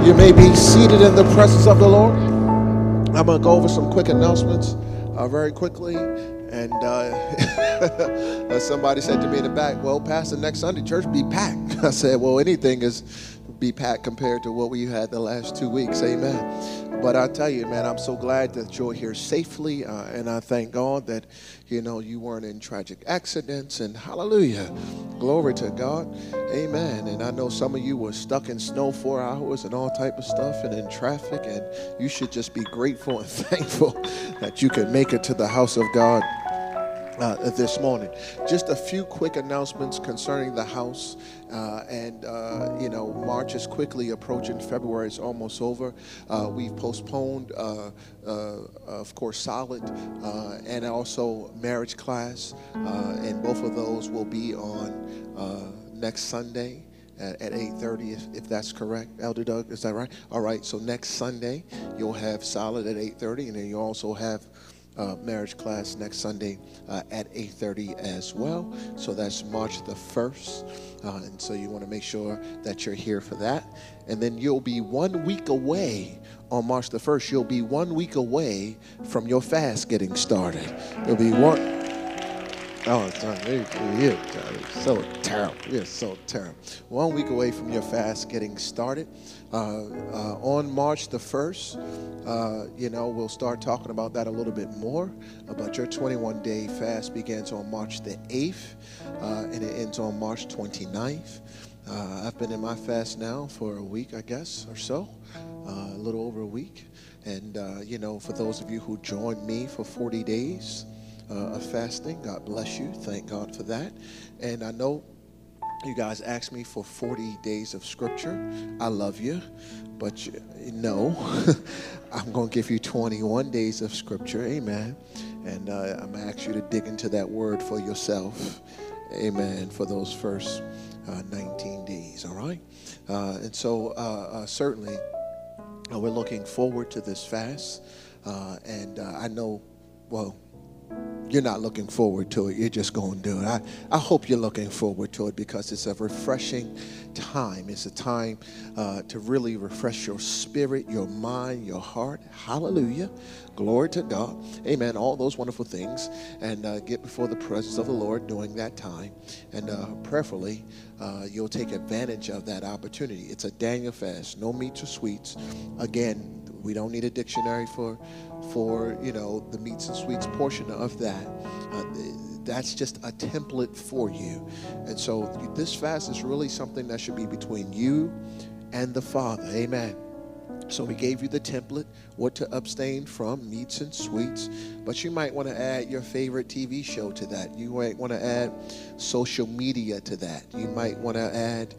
You may be seated in the presence of the Lord. I'm going to go over some quick announcements very quickly. And somebody said to me in the back, well, Pastor, next Sunday church be packed. I said, well, anything is be packed compared to what we had the last 2 weeks. Amen. But I tell you, man, I'm so glad that you're here safely. And I thank God that, you know, you weren't in tragic accidents. And hallelujah. Glory to God. Amen. And I know some of you were stuck in snow 4 hours and all type of stuff and in traffic. And you should just be grateful and thankful that you can make it to the house of God this morning. Just a few quick announcements concerning the house. You know, March is quickly approaching. February is almost over. We've postponed, of course, Solid and also Marriage Class. And both of those will be on next Sunday at 8:30, if that's correct. Elder Doug, is that right? All right, so next Sunday, you'll have Solid at 8:30, and then you also have Marriage Class next Sunday at 8:30 as well. So that's March the 1st. And so you want to make sure that you're here for that. And then you'll be 1 week away on March the 1st. You'll be 1 week away from your fast getting started. You'll be one. Oh, you're so terrible. You're so terrible. 1 week away from your fast getting started. On March the 1st, you know, we'll start talking about that a little bit more. But your 21-day fast begins on March the 8th, and it ends on March 29th. I've been in my fast now for a week, I guess, or so, a little over a week. And, you know, for those of you who joined me for 40 days, of fasting, God bless you. Thank God for that. And I know you guys asked me for 40 days of scripture. I love you, but no, I'm going to give you 21 days of scripture. Amen. And I'm going to ask you to dig into that word for yourself. Amen. For those first 19 days. All right. And so certainly we're looking forward to this fast. And I know, well, you're not looking forward to it. You're just going to do it. I hope you're looking forward to it because it's a refreshing time. It's a time to really refresh your spirit, your mind, your heart. Hallelujah. Glory to God. Amen. All those wonderful things. And get before the presence of the Lord during that time. And prayerfully, you'll take advantage of that opportunity. It's a Daniel fast. No meats or sweets. Again, we don't need a dictionary for you know, the meats and sweets portion of that. That's just a template for you. And so this fast is really something that should be between you and the Father. Amen. So we gave you the template, what to abstain from, meats and sweets. But you might want to add your favorite TV show to that. You might want to add social media to that. You might want to add,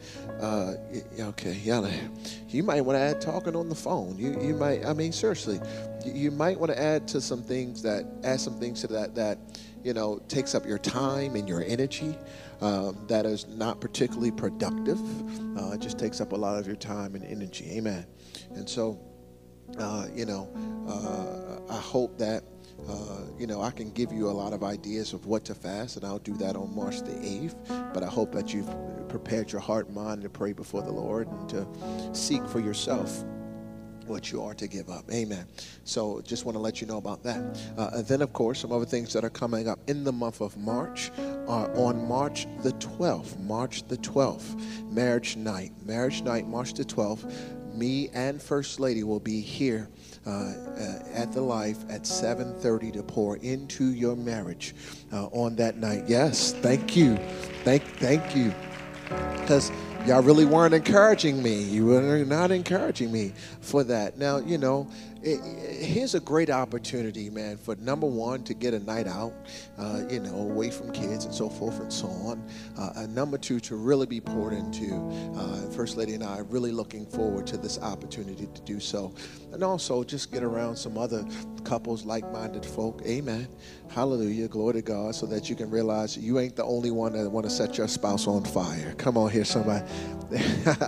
you might want to add talking on the phone. You might, I mean, seriously, you might want to add some things to that, you know, takes up your time and your energy. That is not particularly productive. It just takes up a lot of your time and energy. Amen. And so, you know, I hope that, you know, I can give you a lot of ideas of what to fast, and I'll do that on March the 8th. But I hope that you've prepared your heart and mind to pray before the Lord and to seek for yourself what you are to give up. Amen. So just want to let you know about that. And then, of course, some other things that are coming up in the month of March are on March the 12th. March the 12th, Marriage Night. Marriage Night, March the 12th. Me and First Lady will be here at the Life at 7:30 to pour into your marriage on that night. Yes, thank you. Thank you. Because y'all really weren't encouraging me. You were not encouraging me for that. Now, you know, here's a great opportunity, man, for number one, to get a night out, you know, away from kids and so forth and so on. Number two, to really be poured into. First Lady and I are really looking forward to this opportunity to do so. And also just get around some other couples, like-minded folk. Amen. Hallelujah. Glory to God. So that you can realize you ain't the only one that want to set your spouse on fire. Come on here, somebody.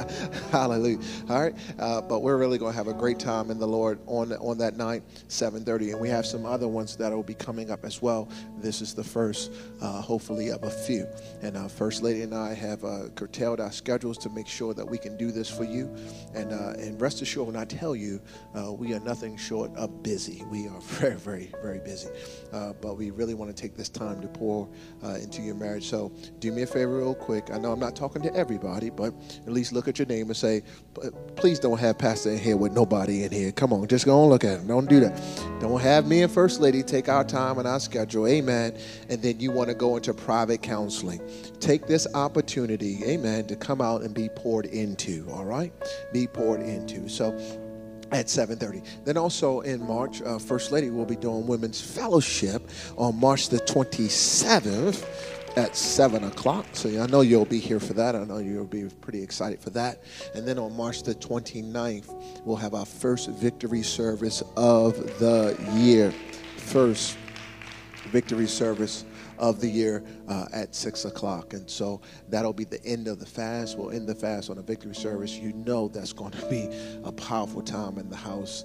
Hallelujah. All right. But we're really going to have a great time in the Lord on that night, 7:30. And we have some other ones that will be coming up as well. This is the first, hopefully, of a few. And First Lady and I have curtailed our schedules to make sure that we can do this for you. And rest assured, when I tell you, we are nothing short of busy. We are very, very, very busy. But we really want to take this time to pour into your marriage. So do me a favor real quick. I know I'm not talking to everybody, but at least look at your name and say, please don't have Pastor in here with nobody in here. Come on, just go and look at him. Don't do that. Don't have me and First Lady take our time and our schedule. Amen. And then you want to go into private counseling. Take this opportunity, amen, to come out and be poured into, all right? Be poured into. So at 7:30. Then also in March, First Lady will be doing Women's Fellowship on March the 27th at 7 o'clock. So I know you'll be here for that. I know you'll be pretty excited for that. And then on March the 29th, we'll have our first victory service of the year. First victory service of the year at 6 o'clock. And so that'll be the end of the fast. We'll end the fast on a victory service. You know that's going to be a powerful time in the house.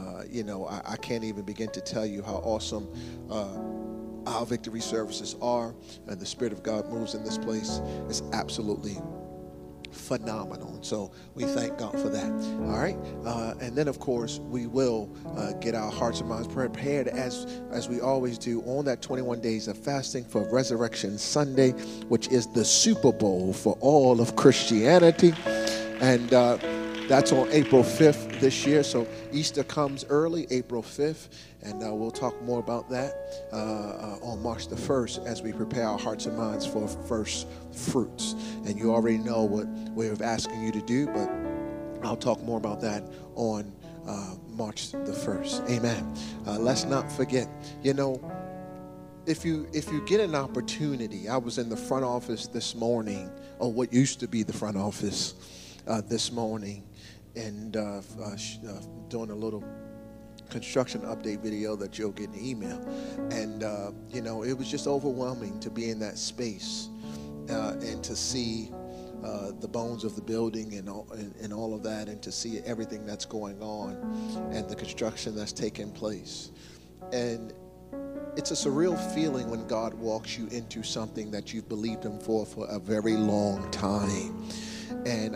I can't even begin to tell you how awesome our victory services are, and the Spirit of God moves in this place. It's absolutely phenomenal. And so we thank God for that. All right. And then, of course, we will get our hearts and minds prepared as we always do on that 21 days of fasting for Resurrection Sunday, which is the Super Bowl for all of Christianity. And that's on April 5th this year. So Easter comes early, April 5th. And we'll talk more about that on March the 1st as we prepare our hearts and minds for first fruits. And you already know what we're asking you to do, but I'll talk more about that on March the 1st. Amen. Let's not forget, if you get an opportunity, I was in the front office this morning, or what used to be the front office this morning, and doing a little construction update video that you'll get in the email. And, it was just overwhelming to be in that space and to see the bones of the building and all of that, and to see everything that's going on and the construction that's taking place. And it's a surreal feeling when God walks you into something that you've believed Him for a very long time. And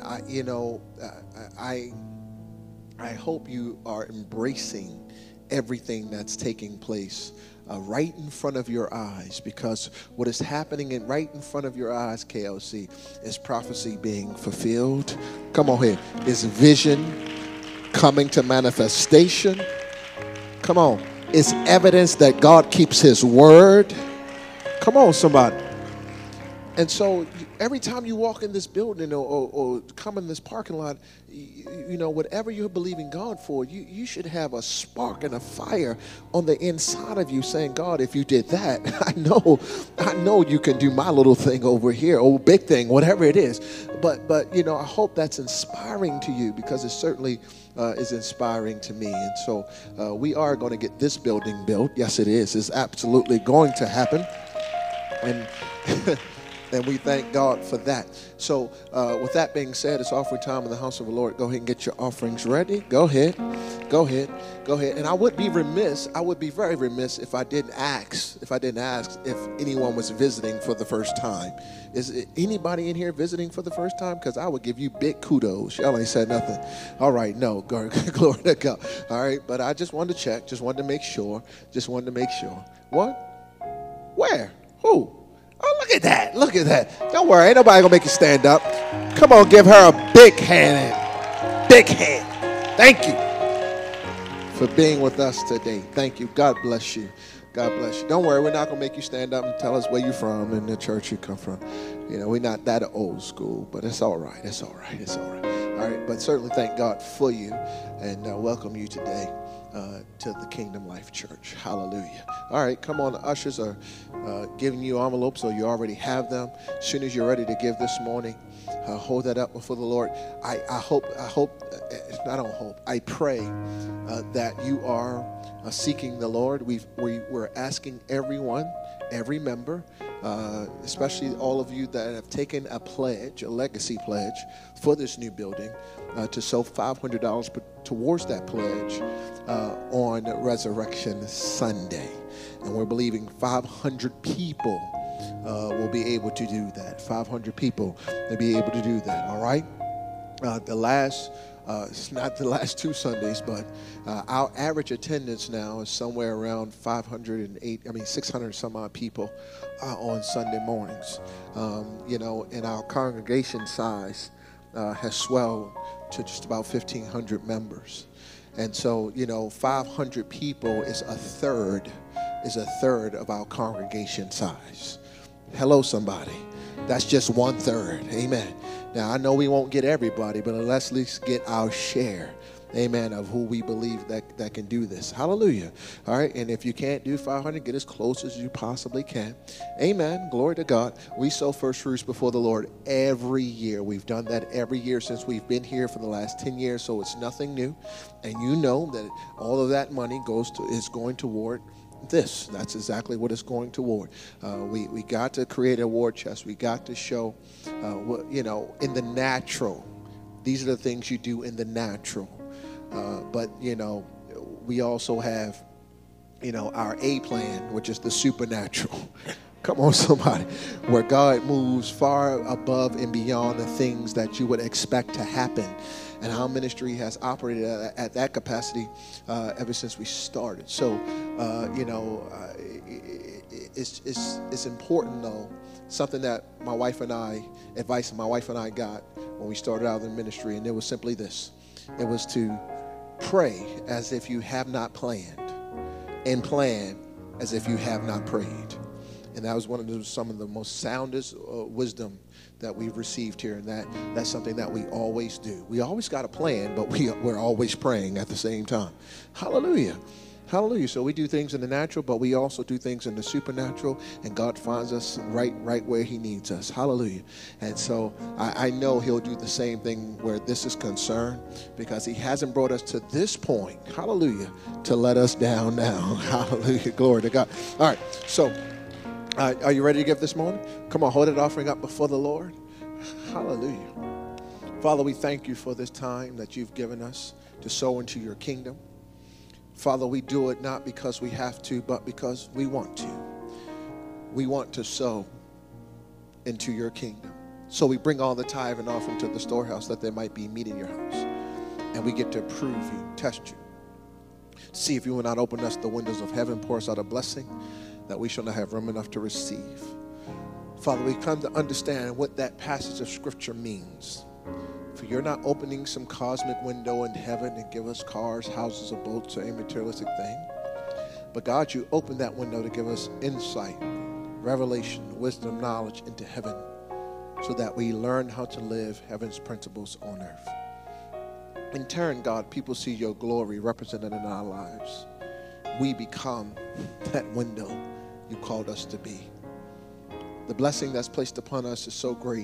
I hope you are embracing everything that's taking place right in front of your eyes, because what is happening right in front of your eyes, KLC, is prophecy being fulfilled. Come on here. It's vision coming to manifestation. Come on. It's evidence that God keeps His word. Come on, somebody. And so every time you walk in this building or come in this parking lot, whatever you're believing God for, you should have a spark and a fire on the inside of you saying, God, if you did that, I know you can do my little thing over here, or big thing, whatever it is. But I hope that's inspiring to you, because it certainly is inspiring to me. And so we are going to get this building built. Yes, it is. It's absolutely going to happen. And and we thank God for that. So with that being said, it's offering time in the house of the Lord. Go ahead and get your offerings ready. Go ahead. And I would be very remiss if I didn't ask if anyone was visiting for the first time. Is anybody in here visiting for the first time? Because I would give you big kudos. Y'all ain't said nothing. All right, no, glory to God. All right, but I just wanted to check, just wanted to make sure. What? Where? Who? Oh, look at that. Don't worry, ain't nobody gonna make you stand up. Come on, give her a big hand. Thank you for being with us today. Thank you. God bless you. Don't worry, we're not gonna make you stand up and tell us where you're from and the church you come from. We're not that old school, but it's all right. All right, but certainly thank God for you and welcome you today to the Kingdom Life Church. Hallelujah. All right, come on. The ushers are giving you envelopes, so you already have them. As soon as you're ready to give this morning, hold that up before the Lord. I pray that you are seeking the Lord. We're asking every member especially all of you that have taken a pledge, a legacy pledge for this new building, to sow $500 towards that pledge on Resurrection Sunday. And we're believing 500 people will be able to do that. 500 people will be able to do that, all right? It's not the last 2 Sundays, but our average attendance now is somewhere around 600 some odd people on Sunday mornings. And our congregation size has swelled to just about 1,500 members. And so, 500 people is a third of our congregation size. Hello, somebody. That's just 1/3. Amen. Now, I know we won't get everybody, but let's at least get our share, amen, of who we believe that can do this. Hallelujah. All right, and if you can't do 500, get as close as you possibly can. Amen. Glory to God. We sow first fruits before the Lord every year. We've done that every year since we've been here for the last 10 years, so it's nothing new. And you know that all of that money is going toward this. That's exactly what it's going toward. We got to create a war chest. We got to show, in the natural. These are the things you do in the natural. But we also have, our A plan, which is the supernatural. Come on, somebody. Where God moves far above and beyond the things that you would expect to happen. And our ministry has operated at that capacity ever since we started. So, it's important, though, something that advice my wife and I got when we started out in ministry, and it was simply this. It was to pray as if you have not planned, and plan as if you have not prayed. And that was some of the most soundest wisdom that we've received here, and that's something that we always do. We always got a plan, but we're always praying at the same time. Hallelujah. Hallelujah. So we do things in the natural, but we also do things in the supernatural, and God finds us right where he needs us. Hallelujah. And so I know he'll do the same thing where this is concerned, because he hasn't brought us to this point, hallelujah, to let us down now. Hallelujah. Glory to God. All right. So are you ready to give this morning? Come on, hold that offering up before the Lord. Hallelujah. Father, we thank you for this time that you've given us to sow into your kingdom. Father, we do it not because we have to, but because we want to. We want to sow into your kingdom. So we bring all the tithe and offering to the storehouse, that there might be meat in your house. And we get to prove you, test you, see if you will not open us the windows of heaven, pour us out a blessing that we shall not have room enough to receive. Father, we come to understand what that passage of Scripture means. For you're not opening some cosmic window in heaven and give us cars, houses, or boats, or any materialistic thing. But God, you open that window to give us insight, revelation, wisdom, knowledge into heaven, so that we learn how to live heaven's principles on earth. In turn, God, people see your glory represented in our lives. We become that window you called us to be. The blessing that's placed upon us is so great.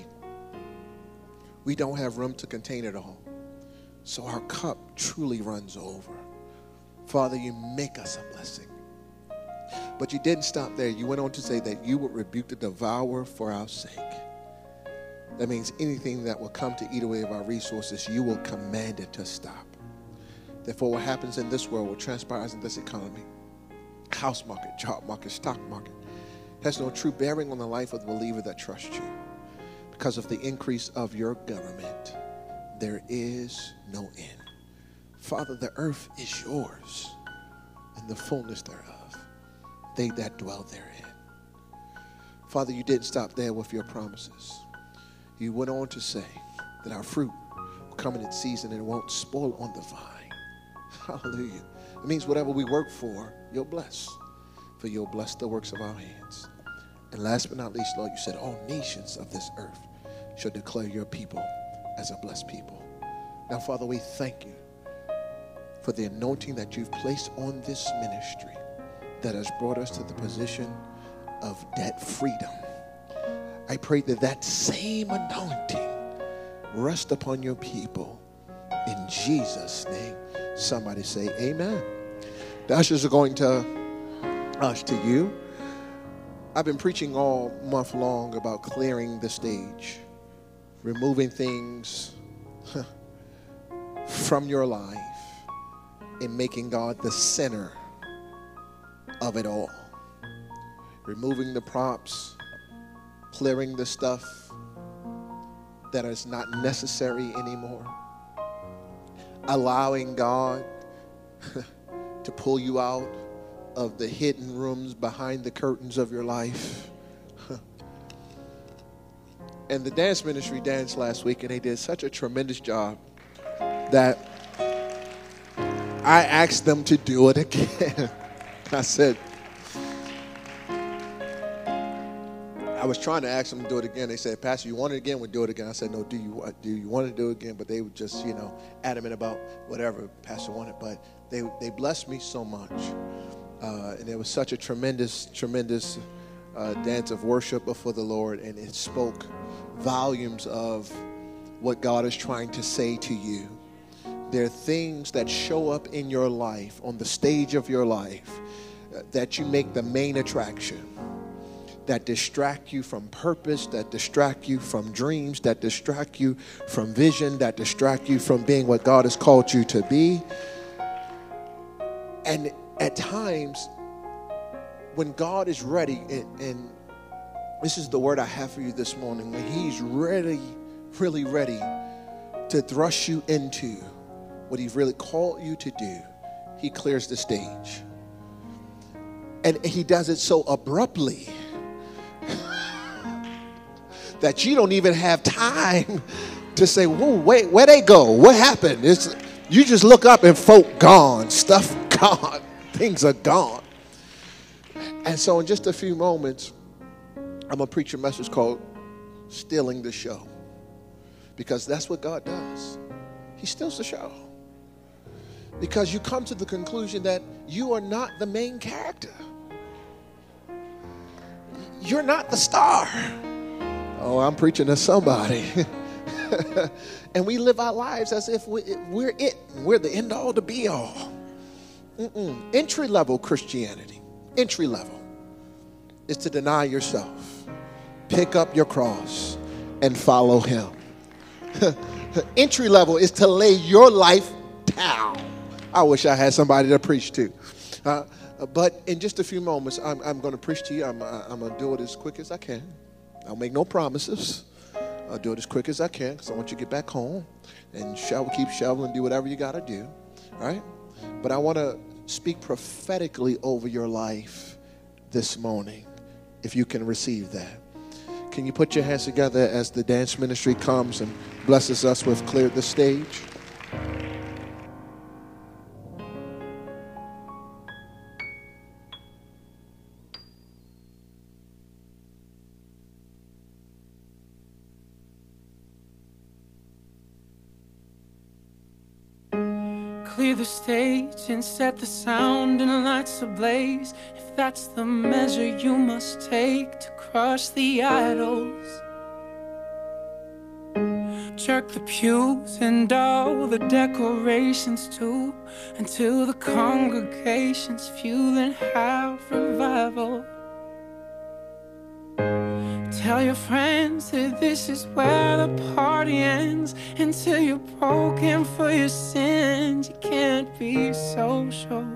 We don't have room to contain it all. So our cup truly runs over. Father, you make us a blessing. But you didn't stop there. You went on to say that you would rebuke the devourer for our sake. That means anything that will come to eat away of our resources, you will command it to stop. Therefore, what happens in this world, what transpires in this economy, house market, job market, stock market, has no true bearing on the life of the believer that trusts you. Because of the increase of your government, there is no end. Father, the earth is yours, and the fullness thereof, they that dwell therein. Father, you didn't stop there with your promises. You went on to say that our fruit will come in its season and it won't spoil on the vine. Hallelujah. It means whatever we work for, you'll bless. For you'll bless the works of our hands. And last but not least, Lord, you said all nations of this earth shall declare your people as a blessed people. Now, Father, we thank you for the anointing that you've placed on this ministry that has brought us to the position of debt freedom. I pray that that same anointing rest upon your people in Jesus' name. Somebody say amen. The ushers are going to usher to you. I've been preaching all month long about clearing the stage, removing things from your life and making God the center of it all. Removing the props, clearing the stuff that is not necessary anymore. Allowing God to pull you out of the hidden rooms behind the curtains of your life. And the dance ministry danced last week, and they did such a tremendous job that I asked them to do it again. I said, I was trying to ask them to do it again. They said, Pastor, you want it again? We'll do it again. I said, no, do you want to do it again? But they were just, adamant about whatever Pastor wanted. But they blessed me so much. And it was such a tremendous dance of worship before the Lord. And it spoke volumes of what God is trying to say to you. There are things that show up in your life, on the stage of your life, that you make the main attraction, that distract you from purpose, that distract you from dreams, that distract you from vision, that distract you from being what God has called you to be. And at times, when God is ready, and this is the word I have for you this morning, when He's ready, really ready to thrust you into what He's really called you to do, He clears the stage. And He does it so abruptly that you don't even have time to say, whoa, wait, where'd they go? What happened? You just look up and folk gone, stuff gone, things are gone. And so in just a few moments, I'm going to preach a message called Stealing the Show. Because that's what God does. He steals the show. Because you come to the conclusion that you are not the main character. You're not the star. Oh, I'm preaching to somebody. And we live our lives as if we're it. We're the end all, the be all. Entry level Christianity, entry level, is to deny yourself, pick up your cross, and follow Him. Entry level is to lay your life down. I wish I had somebody to preach to. But in just a few moments, I'm going to preach to you. I'm going to do it as quick as I can. I'll make no promises. I'll do it as quick as I can because I want you to get back home and keep shoveling, do whatever you got to do. All right? But I want to speak prophetically over your life this morning, if you can receive that. Can you put your hands together as the dance ministry comes and blesses us with Clear the Stage? Clear the stage and set the sound and lights ablaze. If that's the measure you must take to crush the idols. Jerk the pews and all the decorations too, until the congregation's fueling have revival. Tell your friends that this is where the party ends. Until you're broken for your sins, you can't be social.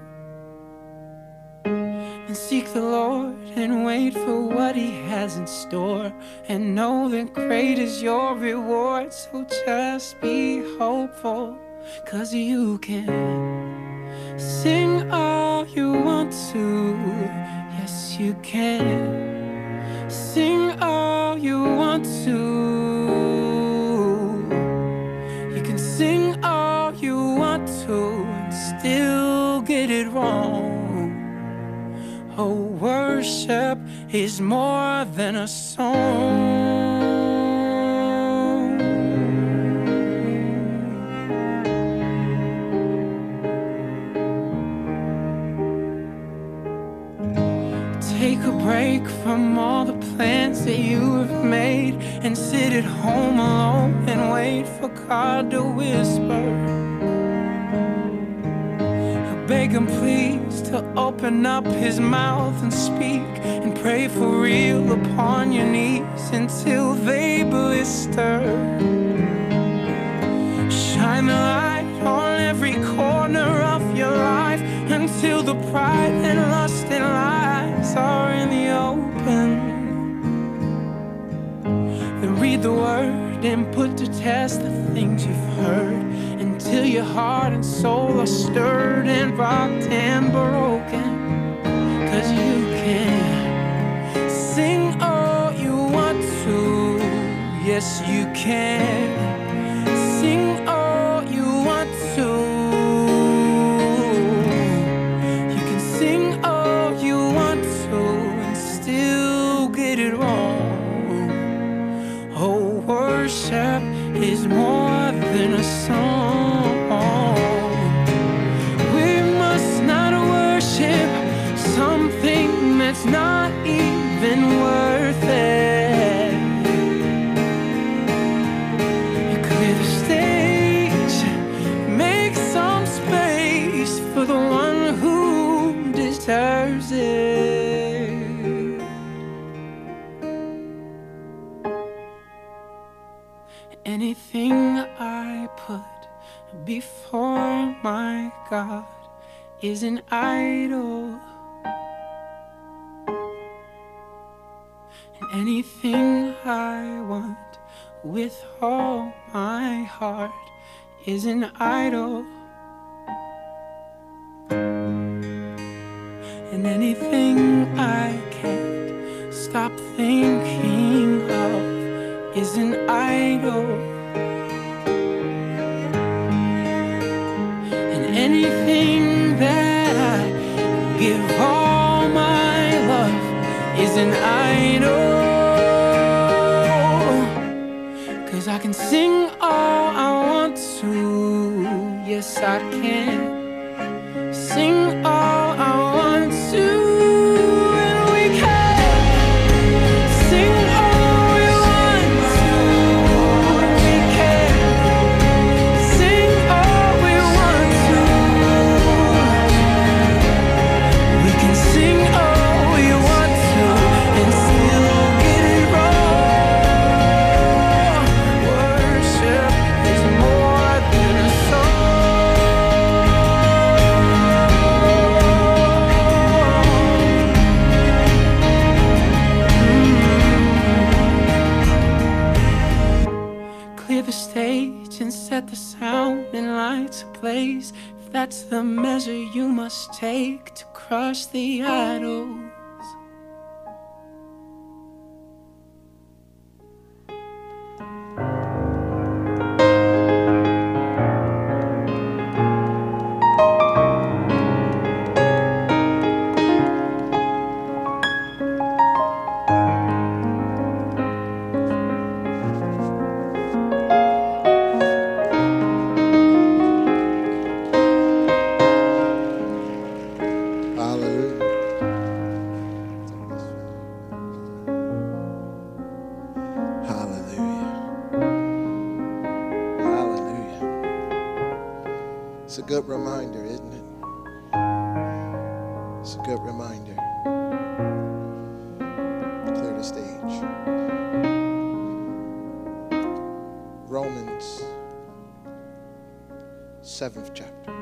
And seek the Lord and wait for what He has in store, and know that great is your reward. So just be hopeful, 'cause you can sing all you want to. Yes, you can sing all you want to. You can sing all you want to and still get it wrong. Oh, worship is more than a song. Take a break from all the plans that you have made and sit at home alone and wait for God to whisper. Beg Him please to to open up his mouth and speak and pray for real upon your knees until they blister. Shine the light on every corner of your life until the pride and lust and lies are in the open. Then read the word and put to test the things you've heard until your heart and soul are stirred and rocked and broken. 'Cause you can sing all you want to. Yes, you can sing all you want to. You can sing all you want to and still get it wrong. Oh, worship is more than a song. We must not worship something that's not even worth it. You clear the stage, make some space for the one who deserves it. Anything I put before my God is an idol, and anything I want with all my heart is an idol, and anything I can't stop thinking of is an idol, and anything that I give all my love is an idol. 'Cause I can sing all I want to, yes I can sing all I want to. Set the sound and lights ablaze. If that's the measure you must take to crush the idols. It's a good reminder, isn't it? It's a good reminder. Clear the stage. Romans 7th chapter.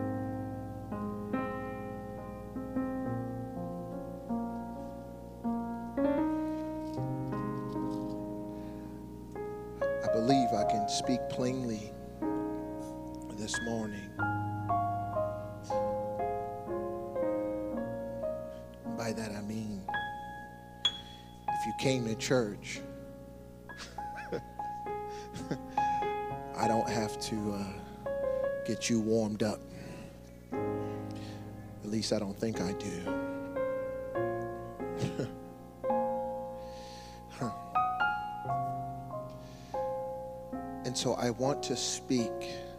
I believe I can speak plainly this morning. By that I mean, if you came to church, I don't have to get you warmed up. At least I don't think I do. And so I want to speak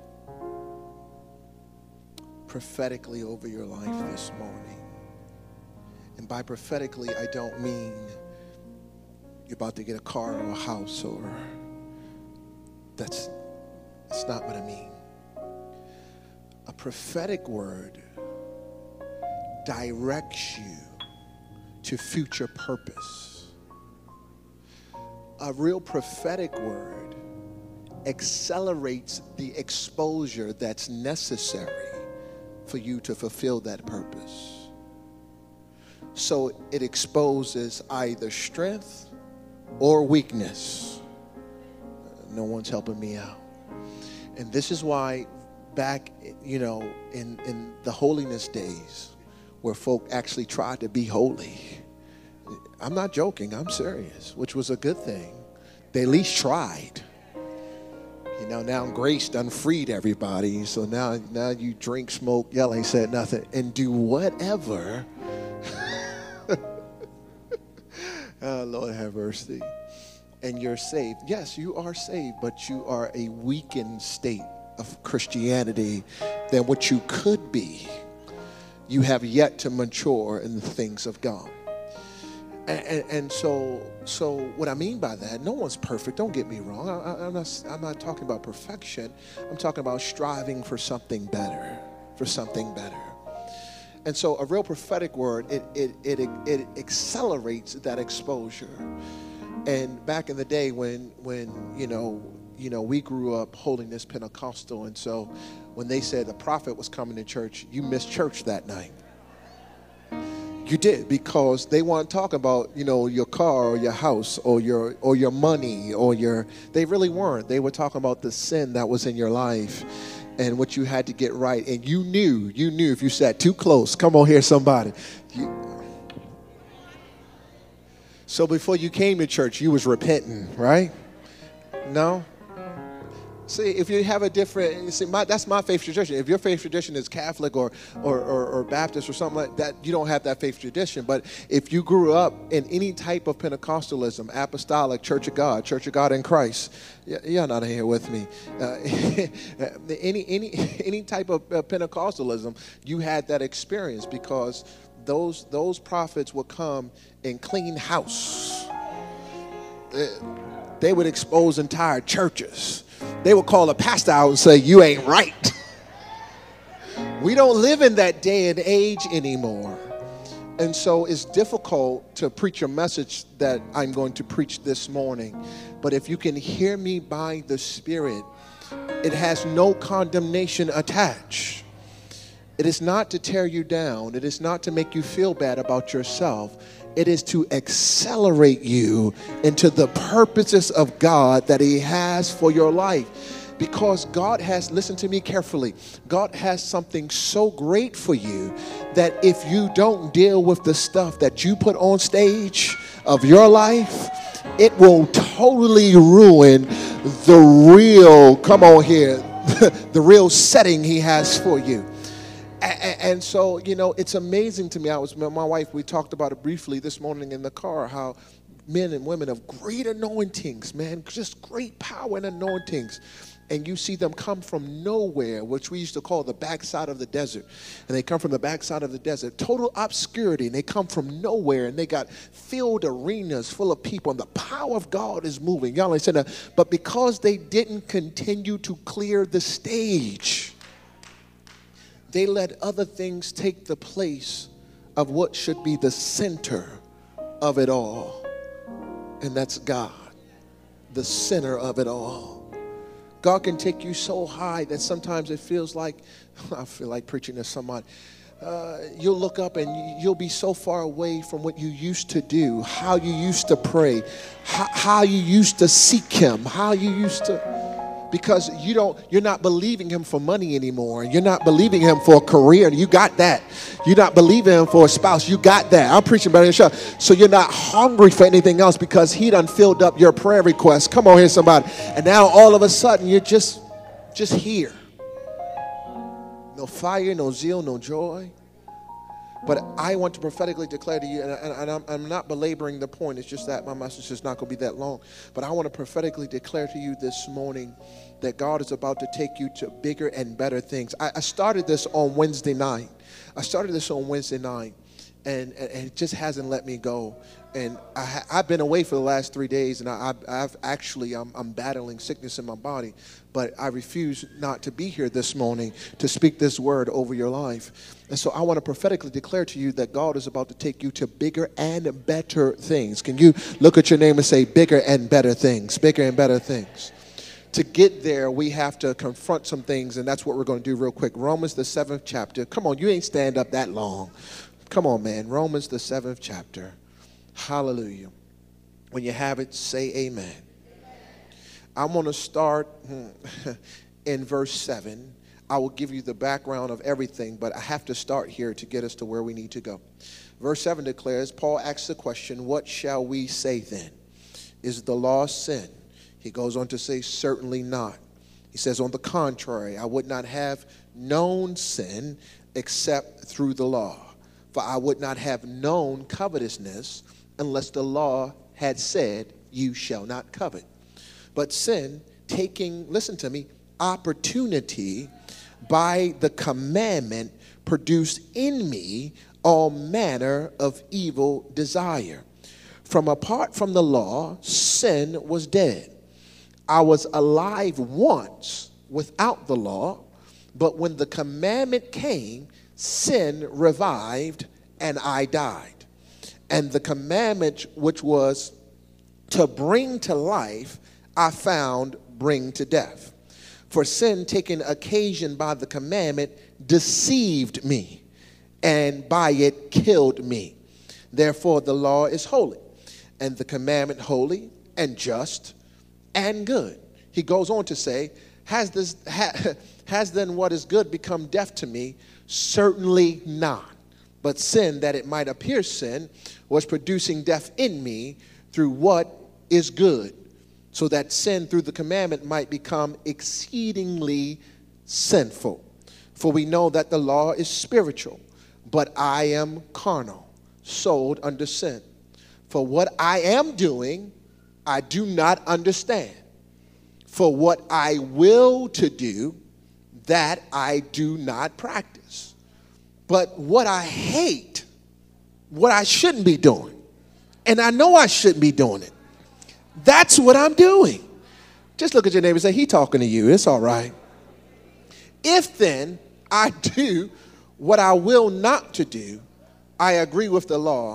prophetically over your life this morning. And by prophetically, I don't mean you're about to get a car or a house, or that's not what I mean. A prophetic word directs you to future purpose. A real prophetic word accelerates the exposure that's necessary for you to fulfill that purpose. So it exposes either strength or weakness. No one's helping me out. And this is why back, in the holiness days where folk actually tried to be holy, I'm not joking, I'm serious, which was a good thing. They at least tried. Now grace done freed everybody. So now you drink, smoke, yell, ain't said nothing, and do whatever. Oh, Lord have mercy. And you're saved. Yes, you are saved, but you are a weakened state of Christianity than what you could be. You have yet to mature in the things of God. And so what I mean by that, no one's perfect. Don't get me wrong. I'm not talking about perfection. I'm talking about striving for something better, And so a real prophetic word, it accelerates that exposure. And back in the day when we grew up Holiness Pentecostal, and so when they said the prophet was coming to church, you missed church that night. You did, because they weren't talking about, your car or your house or your money they really weren't. They were talking about the sin that was in your life and what you had to get right. And you knew if you sat too close. Come on here, somebody. So before you came to church, you was repenting, right? No? See, if you have a different, that's my faith tradition. If your faith tradition is Catholic or Baptist or something like that, you don't have that faith tradition. But if you grew up in any type of Pentecostalism, Apostolic, Church of God in Christ, y'all not here with me. Any type of Pentecostalism, you had that experience, because those prophets would come and clean house. They would expose entire churches. They would call a pastor out and say, you ain't right. We don't live in that day and age anymore. And so it's difficult to preach a message that I'm going to preach this morning. But if you can hear me by the Spirit, it has no condemnation attached. It is not to tear you down. It is not to make you feel bad about yourself. It is to accelerate you into the purposes of God that He has for your life. Because God has, listen to me carefully, God has something so great for you that if you don't deal with the stuff that you put on stage of your life, it will totally ruin the real, come on here, the real setting He has for you. And so, it's amazing to me. I was with my wife. We talked about it briefly this morning in the car, how men and women of great anointings, man, just great power and anointings. And you see them come from nowhere, which we used to call the backside of the desert. And they come from the backside of the desert, total obscurity. And they come from nowhere, and they got filled arenas full of people. And the power of God is moving. Y'all ain't saying that. But because they didn't continue to clear the stage, they let other things take the place of what should be the center of it all. And that's God, the center of it all. God can take you so high that sometimes it feels like, I feel like preaching to somebody. You'll look up and you'll be so far away from what you used to do, how you used to pray, how you used to seek Him, how you used to... Because you're not believing Him for money anymore. You're not believing Him for a career. You got that. You're not believing Him for a spouse. You got that. I'm preaching about it. So you're not hungry for anything else because He done filled up your prayer requests. Come on here, somebody. And now all of a sudden you're just here. No fire, no zeal, no joy. But I want to prophetically declare to you, and I'm not belaboring the point. It's just that my message is not going to be that long. But I want to prophetically declare to you this morning that God is about to take you to bigger and better things. I started this on Wednesday night. and it just hasn't let me go. And I've been away for the last 3 days, and I'm battling sickness in my body, but I refuse not to be here this morning to speak this word over your life. And so I want to prophetically declare to you that God is about to take you to bigger and better things. Can you look at your name and say bigger and better things, bigger and better things? To get there, we have to confront some things, and that's what we're going to do real quick. Romans, the 7th chapter. Come on, you ain't stand up that long. Come on, man. Romans, the 7th chapter. Hallelujah. When you have it, say amen. I'm going to start in verse 7. I will give you the background of everything, but I have to start here to get us to where we need to go. Verse 7 declares, Paul asks the question, what shall we say then? Is the law sin? He goes on to say, certainly not. He says, on the contrary, I would not have known sin except through the law. For I would not have known covetousness unless the law had said, you shall not covet. But sin, taking, listen to me, opportunity by the commandment, produced in me all manner of evil desire. From apart from the law, sin was dead. I was alive once without the law, but when the commandment came, sin revived and I died. And the commandment which was to bring to life, I found bring to death. For sin, taking occasion by the commandment, deceived me, and by it killed me. Therefore the law is holy, and the commandment holy and just and good. He goes on to say, has then what is good become death to me? Certainly not. But sin, that it might appear sin, was producing death in me through what is good, so that sin through the commandment might become exceedingly sinful. For we know that the law is spiritual, but I am carnal, sold under sin. For what I am doing, I do not understand. For what I will to do, that I do not practice. But what I hate, what I shouldn't be doing, and I know I shouldn't be doing it, that's what I'm doing. Just look at your neighbor and say, he talking to you. It's all right. If then I do what I will not to do, I agree with the law.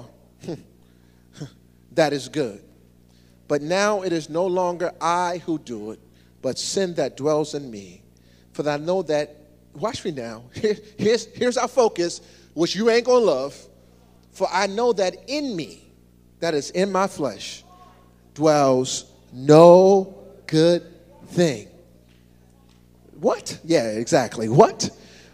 That is good. But now it is no longer I who do it, but sin that dwells in me. For I know that, watch me now, here's our focus, which you ain't gonna love. For I know that in me, that is in my flesh, dwells no good thing. What? Yeah, exactly. What?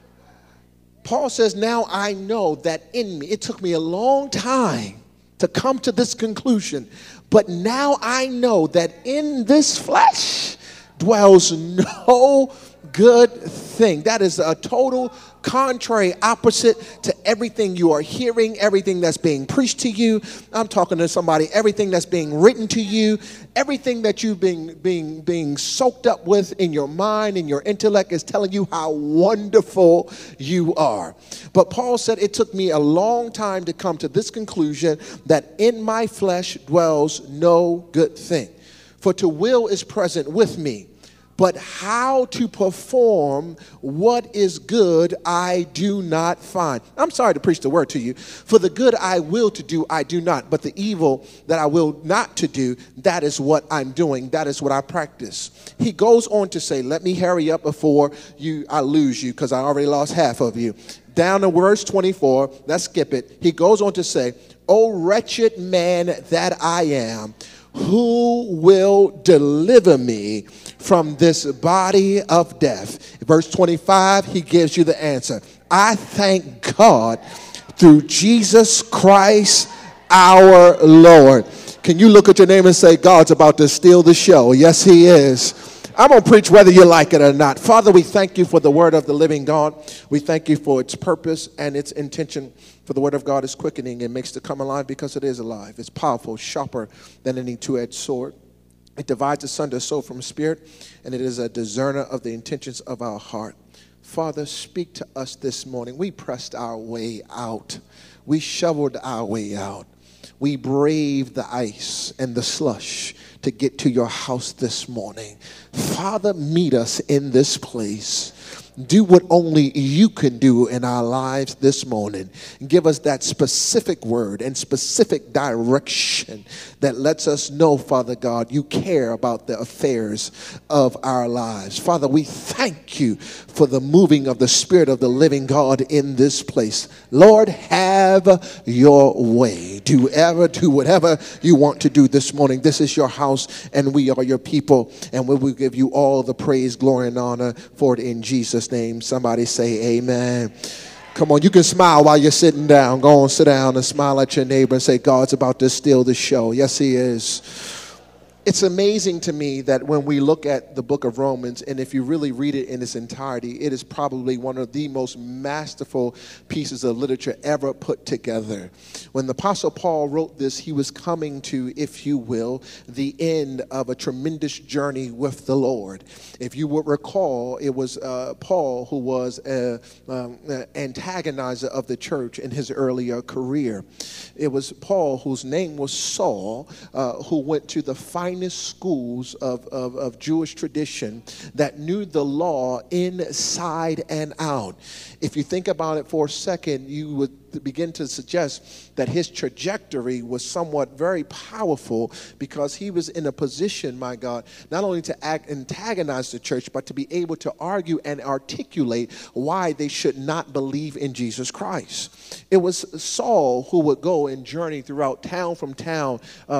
Paul says, now I know that in me, it took me a long time to come to this conclusion, but now I know that in this flesh dwells no good thing. That is a total contrary opposite to everything you are hearing, everything that's being preached to you. I'm talking to somebody, everything that's being written to you, everything that you've being soaked up with in your mind and your intellect is telling you how wonderful you are. But Paul said it took me a long time to come to this conclusion, that in my flesh dwells no good thing. For to will is present with me, but how to perform what is good I do not find. I'm sorry to preach the word to you. For the good I will to do, I do not. But the evil that I will not to do, that is what I'm doing. That is what I practice. He goes on to say, let me hurry up before I lose you, because I already lost half of you. Down to verse 24, let's skip it. He goes on to say, O wretched man that I am, who will deliver me from this body of death? Verse 25, he gives you the answer. I thank God through Jesus Christ our Lord. Can you look at your neighbor and say, God's about to steal the show? Yes, he is. I'm going to preach whether you like it or not. Father, we thank you for the word of the living God. We thank you for its purpose and its intention. For the word of God is quickening and makes it come alive because it is alive. It's powerful, sharper than any two-edged sword. It divides asunder soul from spirit, and it is a discerner of the intentions of our heart. Father, speak to us this morning. We pressed our way out. We shoveled our way out. We braved the ice and the slush to get to your house this morning. Father, meet us in this place. Do what only you can do in our lives this morning. Give us that specific word and specific direction that lets us know, Father God, you care about the affairs of our lives. Father, we thank you for the moving of the Spirit of the living God in this place. Lord, have your way. Do whatever you want to do this morning. This is your house and we are your people, and we will give you all the praise, glory, and honor for it in Jesus' name. Somebody say amen. Come on, you can smile while you're sitting down. Go on, sit down and smile at your neighbor and say, God's about to steal the show. Yes, he is. It's amazing to me that when we look at the book of Romans, and if you really read it in its entirety, it is probably one of the most masterful pieces of literature ever put together. When the Apostle Paul wrote this, he was coming to, if you will, the end of a tremendous journey with the Lord. If you would recall, it was Paul who was an antagonizer of the church in his earlier career. It was Paul, whose name was Saul, who went to the finest schools of Jewish tradition that knew the law inside and out. If you think about it for a second, you would begin to suggest that his trajectory was somewhat very powerful, because he was in a position, my God, not only to antagonize the church, but to be able to argue and articulate why they should not believe in Jesus Christ. It was Saul who would go and journey throughout town from town,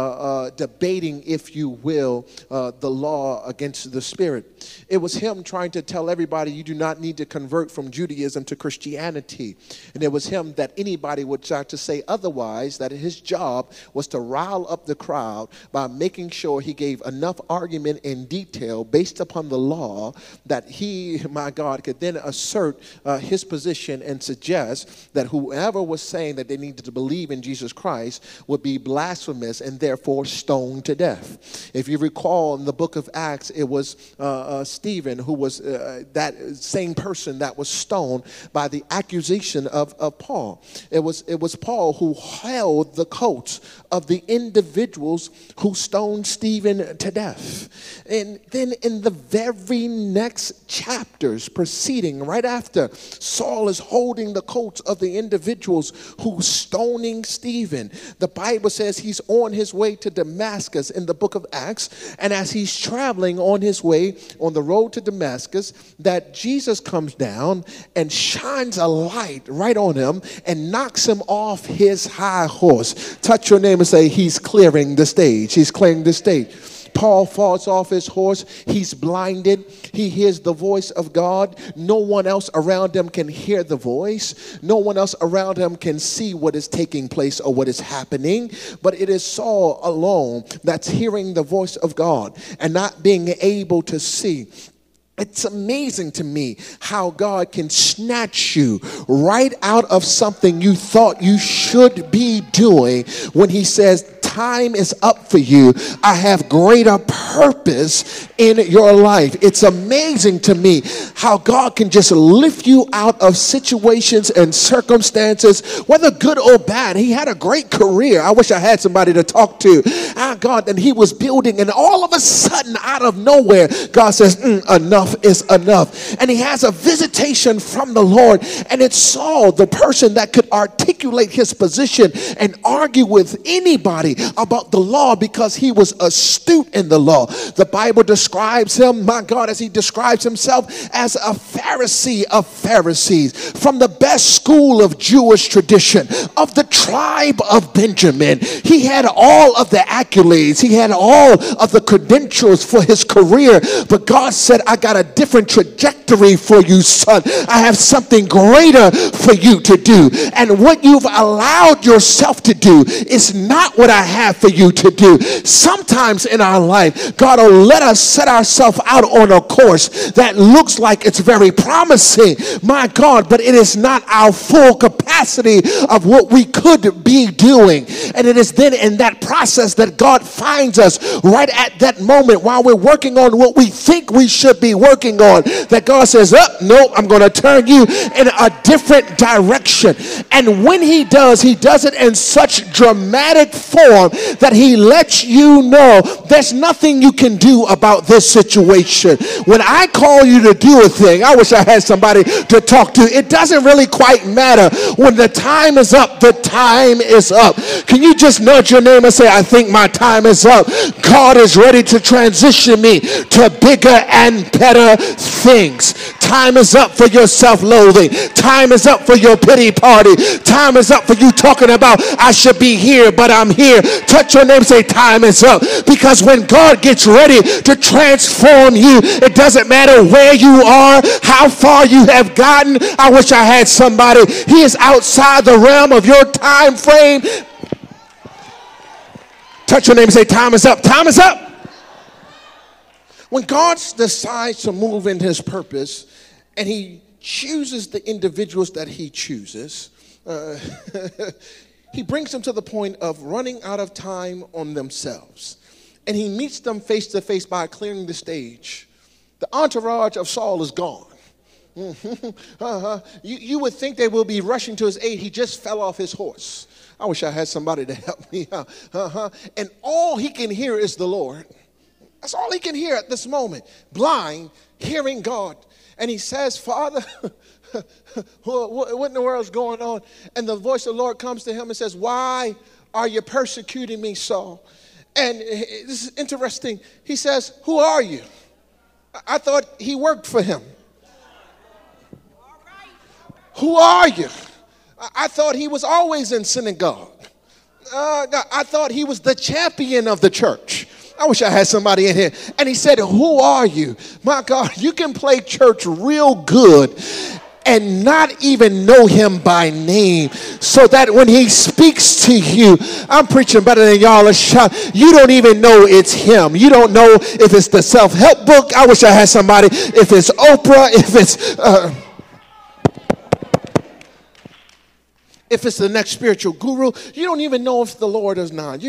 debating, if you will, the law against the Spirit. It was him trying to tell everybody you do not need to convert from Judaism to Christianity. And it was him that anybody would start to say otherwise, that his job was to rile up the crowd by making sure he gave enough argument in detail based upon the law that he, my God, could then assert his position and suggest that whoever was saying that they needed to believe in Jesus Christ would be blasphemous and therefore stoned to death. If you recall in the book of Acts, it was Stephen who was that same person that was stoned by the accusation of Paul. It was Paul who held the coats of the individuals who stoned Stephen to death. And then in the very next chapters proceeding, right after Saul is holding the coats of the individuals who stoning Stephen, the Bible says he's on his way to Damascus in the book of Acts. And as he's traveling on his way on the road to Damascus, that Jesus comes down and shines a light right on him and knocks him off his high horse. Touch your neighbor and say, he's clearing the stage. He's clearing the stage. Paul falls off his horse. He's blinded. He hears the voice of God. No one else around him can hear the voice. No one else around him can see what is taking place or what is happening. But it is Saul alone that's hearing the voice of God and not being able to see. It's amazing to me how God can snatch you right out of something you thought you should be doing when he says, time is up for you. I have greater purpose in your life. It's amazing to me how God can just lift you out of situations and circumstances, whether good or bad. He had a great career. I wish I had somebody to talk to. God, and he was building, and all of a sudden, out of nowhere, God says, enough is enough. And he has a visitation from the Lord, and it's Saul, the person that could articulate his position and argue with anybody about the law because he was astute in the law. The Bible describes him, my God, as he describes himself, as a Pharisee of Pharisees, from the best school of Jewish tradition, of the tribe of Benjamin. He had all of the accolades. He had all of the credentials for his career. But God said, I got a different trajectory for you, son. I have something greater for you to do. And what you've allowed yourself to do is not what I have for you to do. Sometimes in our life, God will let us set ourselves out on a course that looks like it's very promising, my God, but it is not our full capacity capacity of what we could be doing. And it is then in that process that God finds us right at that moment while we're working on what we think we should be working on, that God says, oh, no, I'm going to turn you in a different direction. And when he does it in such dramatic form that he lets you know there's nothing you can do about this situation. When I call you to do a thing, I wish I had somebody to talk to. It doesn't really quite matter. When the time is up, the time is up. Can you just nudge your name and say, I think my time is up. God is ready to transition me to bigger and better things. Time is up for your self-loathing. Time is up for your pity party. Time is up for you talking about, I should be here, but I'm here. Touch your name and say, time is up. Because when God gets ready to transform you, it doesn't matter where you are, how far you have gotten. I wish I had somebody. He is outside the realm of your time frame. Touch your name and say, time is up. Time is up. When God decides to move in his purpose and he chooses the individuals that he chooses, he brings them to the point of running out of time on themselves. And he meets them face to face by clearing the stage. The entourage of Saul is gone. You would think they will be rushing to his aid. He just fell off his horse. I wish I had somebody to help me out. And all he can hear is the Lord. That's all he can hear at this moment. Blind, hearing God. And he says, Father, what in the world is going on? And the voice of the Lord comes to him and says, why are you persecuting me, Saul? And this is interesting. He says, who are you? I thought he worked for him. Who are you? I thought he was always in synagogue. I thought he was the champion of the church. I wish I had somebody in here. And he said, who are you? My God, you can play church real good and not even know him by name, so that when he speaks to you, I'm preaching better than y'all a shot, you don't even know it's him. You don't know if it's the self-help book. I wish I had somebody, if it's Oprah, if it's the next spiritual guru. You don't even know if the Lord is not.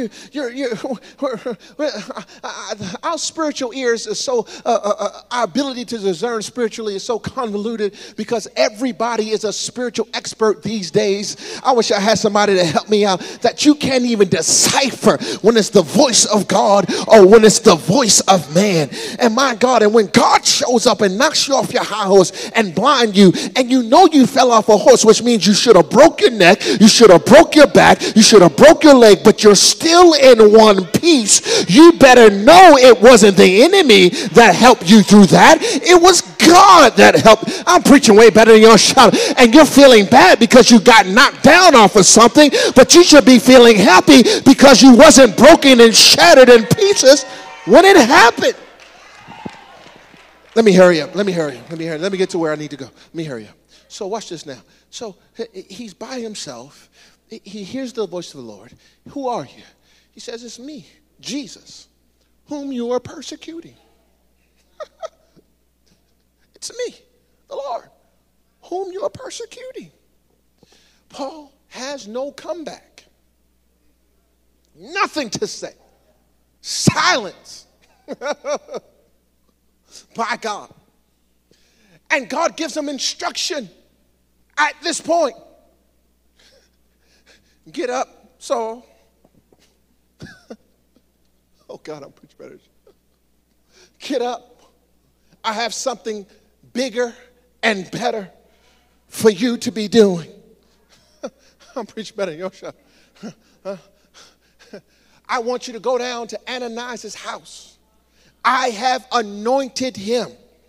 Our spiritual ears is so, our ability to discern spiritually is so convoluted because everybody is a spiritual expert these days. I wish I had somebody to help me out, that you can't even decipher when it's the voice of God or when it's the voice of man. And my God, and when God shows up and knocks you off your high horse and blind you, and you know you fell off a horse, which means you should have broke your neck, you should have broke your back, you should have broke your leg, but you're still in one piece. You better know it wasn't the enemy that helped you through that. It was God that helped. I'm preaching way better than your shout. And you're feeling bad because you got knocked down off of something, but you should be feeling happy because you wasn't broken and shattered in pieces when it happened. Let me hurry up. Let me get to where I need to go. Let me hurry up. So watch this now. So he's by himself. He hears the voice of the Lord. Who are you? He says, it's me, Jesus, whom you are persecuting. It's me, the Lord, whom you are persecuting. Paul has no comeback. Nothing to say. Silence. By God. And God gives him instruction at this point. Get up, Saul. Oh God, I'm preaching better. Get up. I have something bigger and better for you to be doing. I'm preaching better than your shot. I want you to go down to Ananias' house. I have anointed him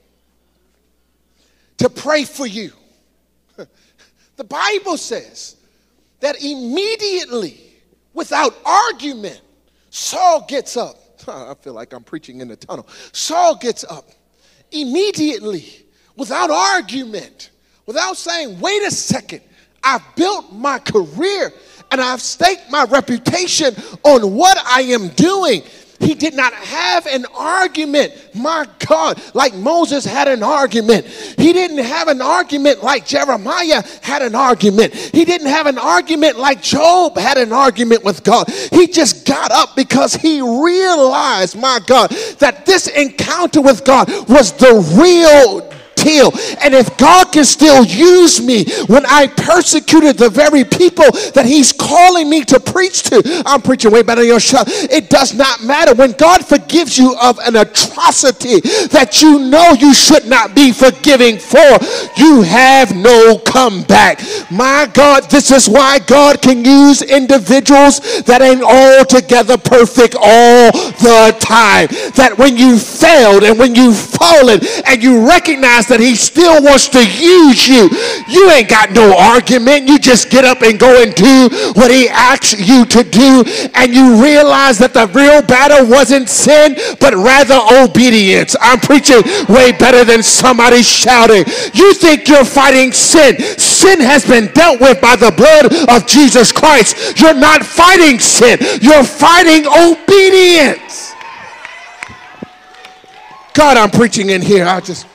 to pray for you. The Bible says that immediately, without argument, Saul gets up. I feel like I'm preaching in the tunnel. Saul gets up immediately, without argument, without saying, wait a second, I've built my career and I've staked my reputation on what I am doing. He did not have an argument, my God, like Moses had an argument. He didn't have an argument like Jeremiah had an argument. He didn't have an argument like Job had an argument with God. He just got up because he realized, my God, that this encounter with God was the real deal. And if God can still use me when I persecuted the very people that he's calling me to preach to, I'm preaching way better than your shot. It does not matter. When God forgives you of an atrocity that you know you should not be forgiving for, you have no comeback. My God, this is why God can use individuals that ain't altogether perfect all the time. That when you failed and when you've fallen and you recognize that he still wants to use you, you ain't got no argument. You just get up and go and do what he asks you to do, and you realize that the real battle wasn't sin but rather obedience. I'm preaching way better than somebody shouting. You think you're fighting sin. Sin has been dealt with by the blood of Jesus Christ. You're not fighting sin. You're fighting obedience. God, I'm preaching in here.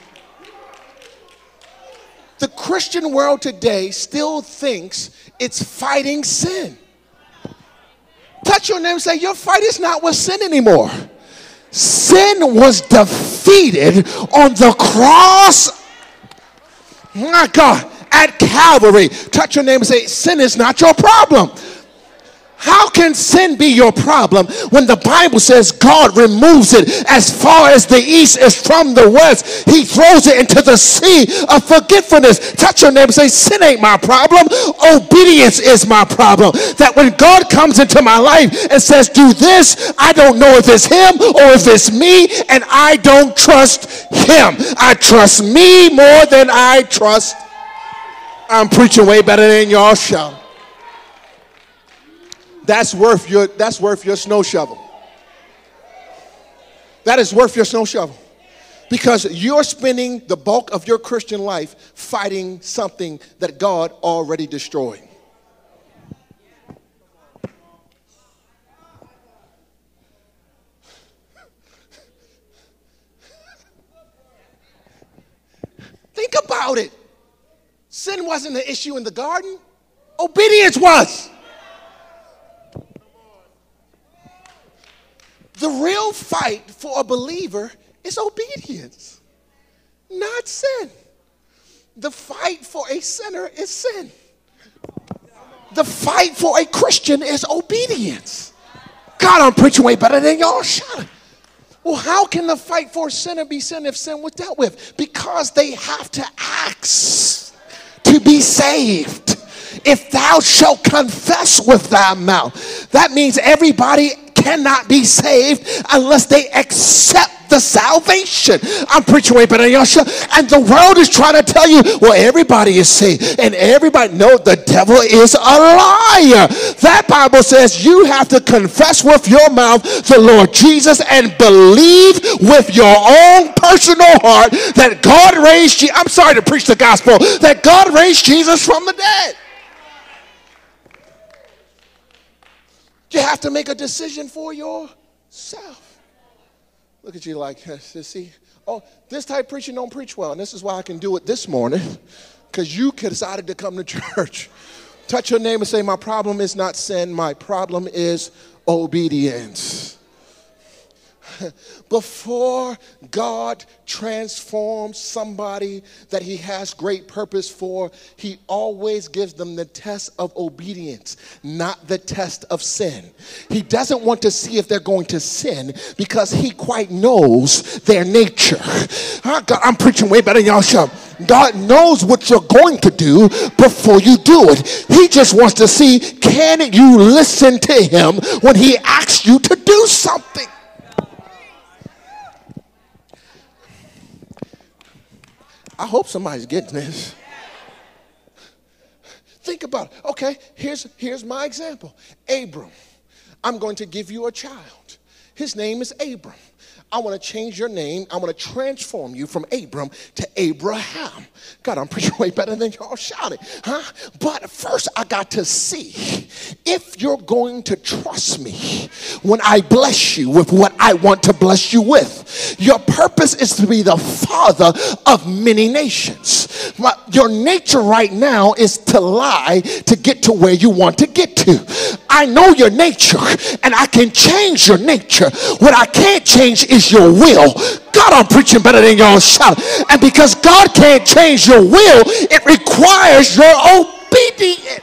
The Christian world today still thinks it's fighting sin. Touch your neighbor and say, your fight is not with sin anymore. Sin was defeated on the cross, my God, at Calvary. Touch your neighbor and say, sin is not your problem. How can sin be your problem when the Bible says God removes it as far as the east is from the west? He throws it into the sea of forgetfulness. Touch your neighbor and say, sin ain't my problem. Obedience is my problem. That when God comes into my life and says, do this, I don't know if it's him or if it's me, and I don't trust him. I trust me more than I trust. I'm preaching way better than y'all shout. That's worth your snow shovel. That is worth your snow shovel. Because you're spending the bulk of your Christian life fighting something that God already destroyed. Think about it. Sin wasn't an issue in the garden. Obedience was. The real fight for a believer is obedience, not sin. The fight for a sinner is sin. The fight for a Christian is obedience. God, I'm preaching way better than y'all. Shut up. Well, how can the fight for a sinner be sin if sin was dealt with? Because they have to ask to be saved. If thou shalt confess with thy mouth, that means everybody cannot be saved unless they accept the salvation. I'm preaching way better than y'all. And the world is trying to tell you, well, everybody is saved and everybody. No, the devil is a liar. That Bible says you have to confess with your mouth the Lord Jesus and believe with your own personal heart that God raised you. I'm sorry to preach the gospel, that God raised Jesus from the dead. You have to make a decision for yourself. Look at you like, see, oh, this type of preaching don't preach well. And this is why I can do it this morning, because you decided to come to church. Touch your neighbor and say, my problem is not sin. My problem is obedience. Before God transforms somebody that he has great purpose for, he always gives them the test of obedience, not the test of sin. He doesn't want to see if they're going to sin because he quite knows their nature. I'm preaching way better than y'all shout. God knows what you're going to do before you do it. He just wants to see, can you listen to him when he asks you to do something? I hope somebody's getting this. Think about it. Okay, here's my example. Abram. I'm going to give you a child. His name is Abram. I want to change your name. I want to transform you from Abram to Abraham. God, I'm preaching way better than y'all shouting, huh? But first, I got to see if you're going to trust me when I bless you with what I want to bless you with. Your purpose is to be the father of many nations. Your nature right now is to lie to get to where you want to get to. I know your nature, and I can change your nature. What I can't change is your will. God, I'm preaching better than y'all shout. And because God can't change your will, it requires your obedience.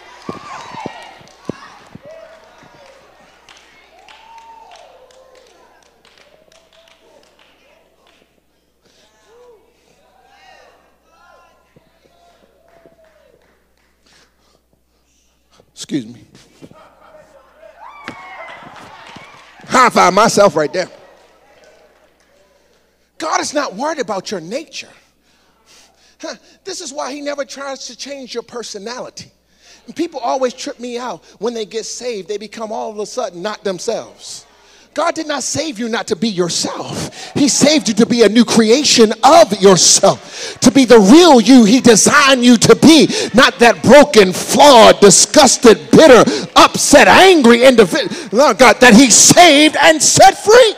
Excuse me. High five myself right there. God is not worried about your nature. This is why he never tries to change your personality. And people always trip me out when they get saved. They become all of a sudden not themselves. God did not save you not to be yourself. He saved you to be a new creation of yourself, to be the real you he designed you to be, not that broken, flawed, disgusted, bitter, upset, angry individual, God, that he saved and set free.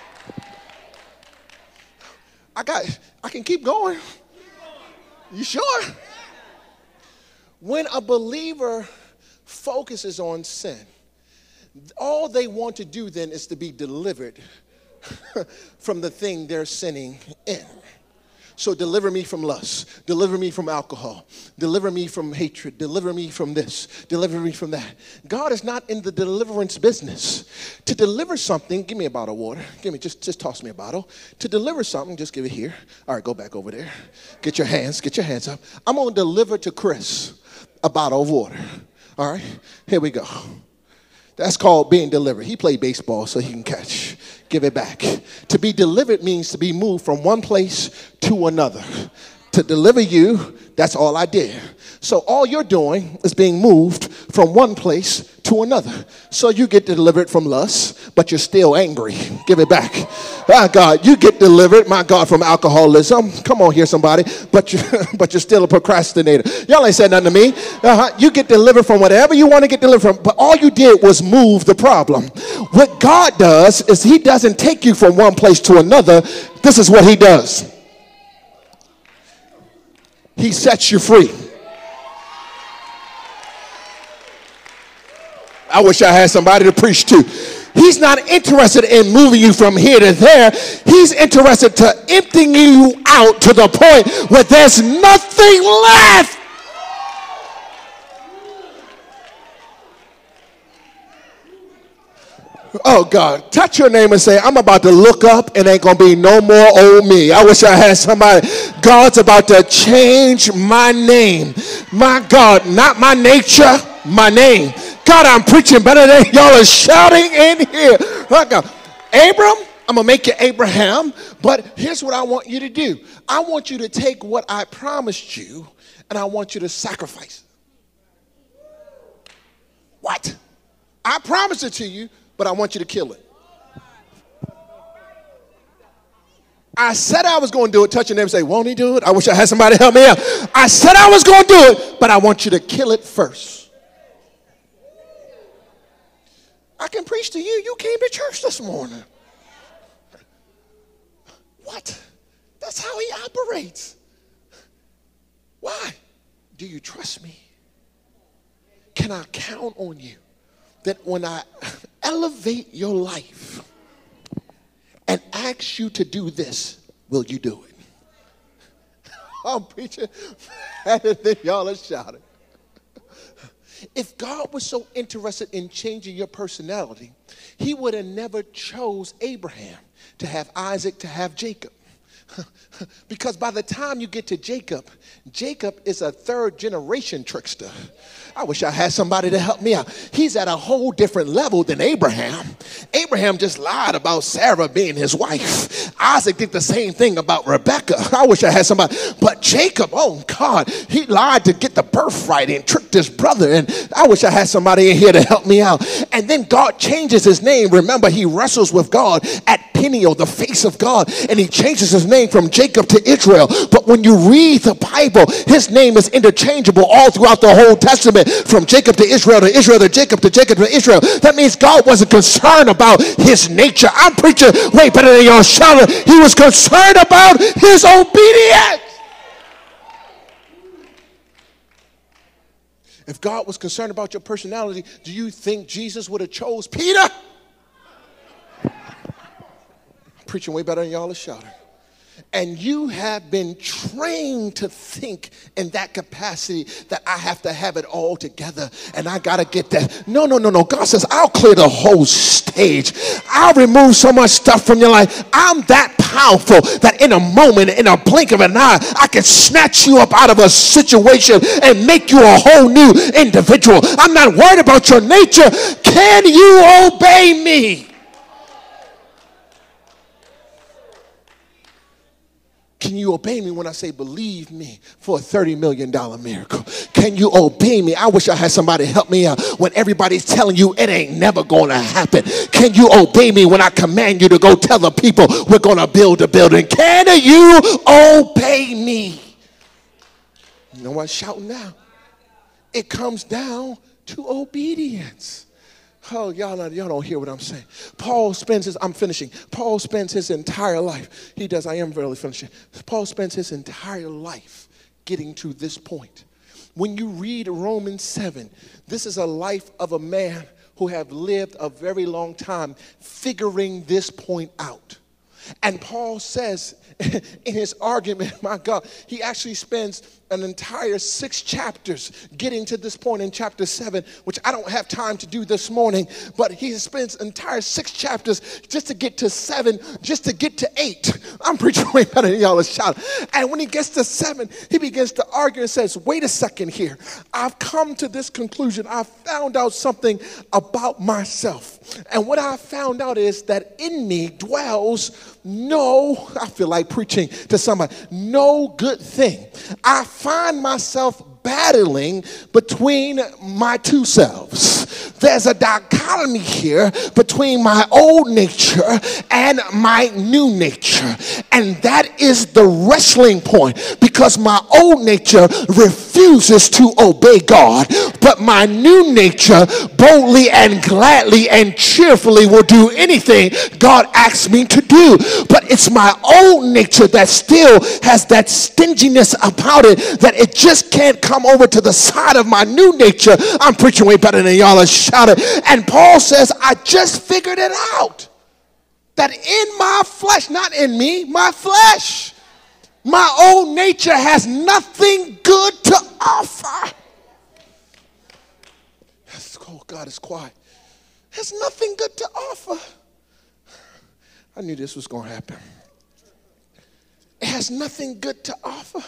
I can keep going. You sure? When a believer focuses on sin, all they want to do then is to be delivered from the thing they're sinning in. So deliver me from lust, deliver me from alcohol, deliver me from hatred, deliver me from this, deliver me from that. God is not in the deliverance business. To deliver something, give me a bottle of water. Just toss me a bottle. To deliver something, just give it here. All right, go back over there. Get your hands up. I'm going to deliver to Chris a bottle of water. All right, here we go. That's called being delivered. He played baseball so he can catch. Give it back. To be delivered means to be moved from one place to another. To deliver you, that's all I did. So all you're doing is being moved from one place to another. So you get delivered from lust, but you're still angry. Give it back. My God, you get delivered, my God, from alcoholism. Come on here, somebody. But you're still a procrastinator. Y'all ain't said nothing to me. You get delivered from whatever you want to get delivered from, but all you did was move the problem. What God does is he doesn't take you from one place to another. This is what he does. He sets you free. I wish I had somebody to preach to. He's not interested in moving you from here to there. He's interested to emptying you out to the point where there's nothing left. Oh God, touch your name and say, I'm about to look up and ain't gonna be no more old me. I wish I had somebody. God's about to change my name. My God, not my nature, my name. God, I'm preaching better than y'all are shouting in here. Oh God. Abram, I'm gonna make you Abraham, but here's what I want you to do. I want you to take what I promised you and I want you to sacrifice it. What? I promised it to you, but I want you to kill it. I said I was going to do it. Touch your neighbor and say, won't he do it? I wish I had somebody help me out. I said I was going to do it, but I want you to kill it first. I can preach to you. You came to church this morning. What? That's how he operates. Why? Do you trust me? Can I count on you that when I elevate your life and ask you to do this, will you do it? I'm preaching better than y'all are shouting. If God was so interested in changing your personality, he would have never chose Abraham to have Isaac, to have Jacob. Because by the time you get to Jacob, Jacob is a third generation trickster. I wish I had somebody to help me out. He's at a whole different level than Abraham. Abraham just lied about Sarah being his wife. Isaac did the same thing about Rebecca. I wish I had somebody. But Jacob, oh God, he lied to get the birthright and tricked his brother. And I wish I had somebody in here to help me out. And then God changes his name. Remember, he wrestles with God at Peniel, the face of God, and he changes his name from Jacob to Israel. But when you read the Bible, his name is interchangeable all throughout the whole Testament, from Jacob to Israel to Israel to Jacob to Jacob to Israel. That means God wasn't concerned about his nature. I'm preaching way better than y'all shouting. He was concerned about his obedience. If God was concerned about your personality, do you think Jesus would have chose Peter? I'm preaching way better than y'all are shouting. And you have been trained to think in that capacity that I have to have it all together and I got to get that. No. God says, I'll clear the whole stage. I'll remove so much stuff from your life. I'm that powerful that in a moment, in a blink of an eye, I can snatch you up out of a situation and make you a whole new individual. I'm not worried about your nature. Can you obey me? Can you obey me when I say believe me for a $30 million miracle? Can you obey me? I wish I had somebody help me out when everybody's telling you it ain't never going to happen. Can you obey me when I command you to go tell the people we're going to build a building? Can you obey me? You know what's shouting now? It comes down to obedience. Oh, y'all don't hear what I'm saying. Paul spends his entire life. He does, I am really finishing. Paul spends his entire life getting to this point. When you read Romans 7, this is a life of a man who have lived a very long time figuring this point out. And Paul says in his argument, my God, he actually spends an entire 6 chapters getting to this point in chapter 7, which I don't have time to do this morning, but he spends entire 6 chapters just to get to 7, just to get to 8. I'm preaching way better than y'all are shouting. And when he gets to 7, he begins to argue and says, wait a second here. I've come to this conclusion. I found out something about myself. And what I found out is that in me dwells I feel like preaching to somebody, no good thing. I find myself battling between my two selves. There's a dichotomy here between my old nature and my new nature. And that is the wrestling point, because my old nature refuses to obey God, but my new nature boldly and gladly and cheerfully will do anything God asks me to do. But it's my old nature that still has that stinginess about it, that it just can't come over to the side of my new nature. I'm preaching way better than y'all are shouting. And Paul says, I just figured it out. That in my flesh, not in me, my flesh, my old nature has nothing good to offer. Oh, God is quiet. Has nothing good to offer. I knew this was going to happen. It has nothing good to offer.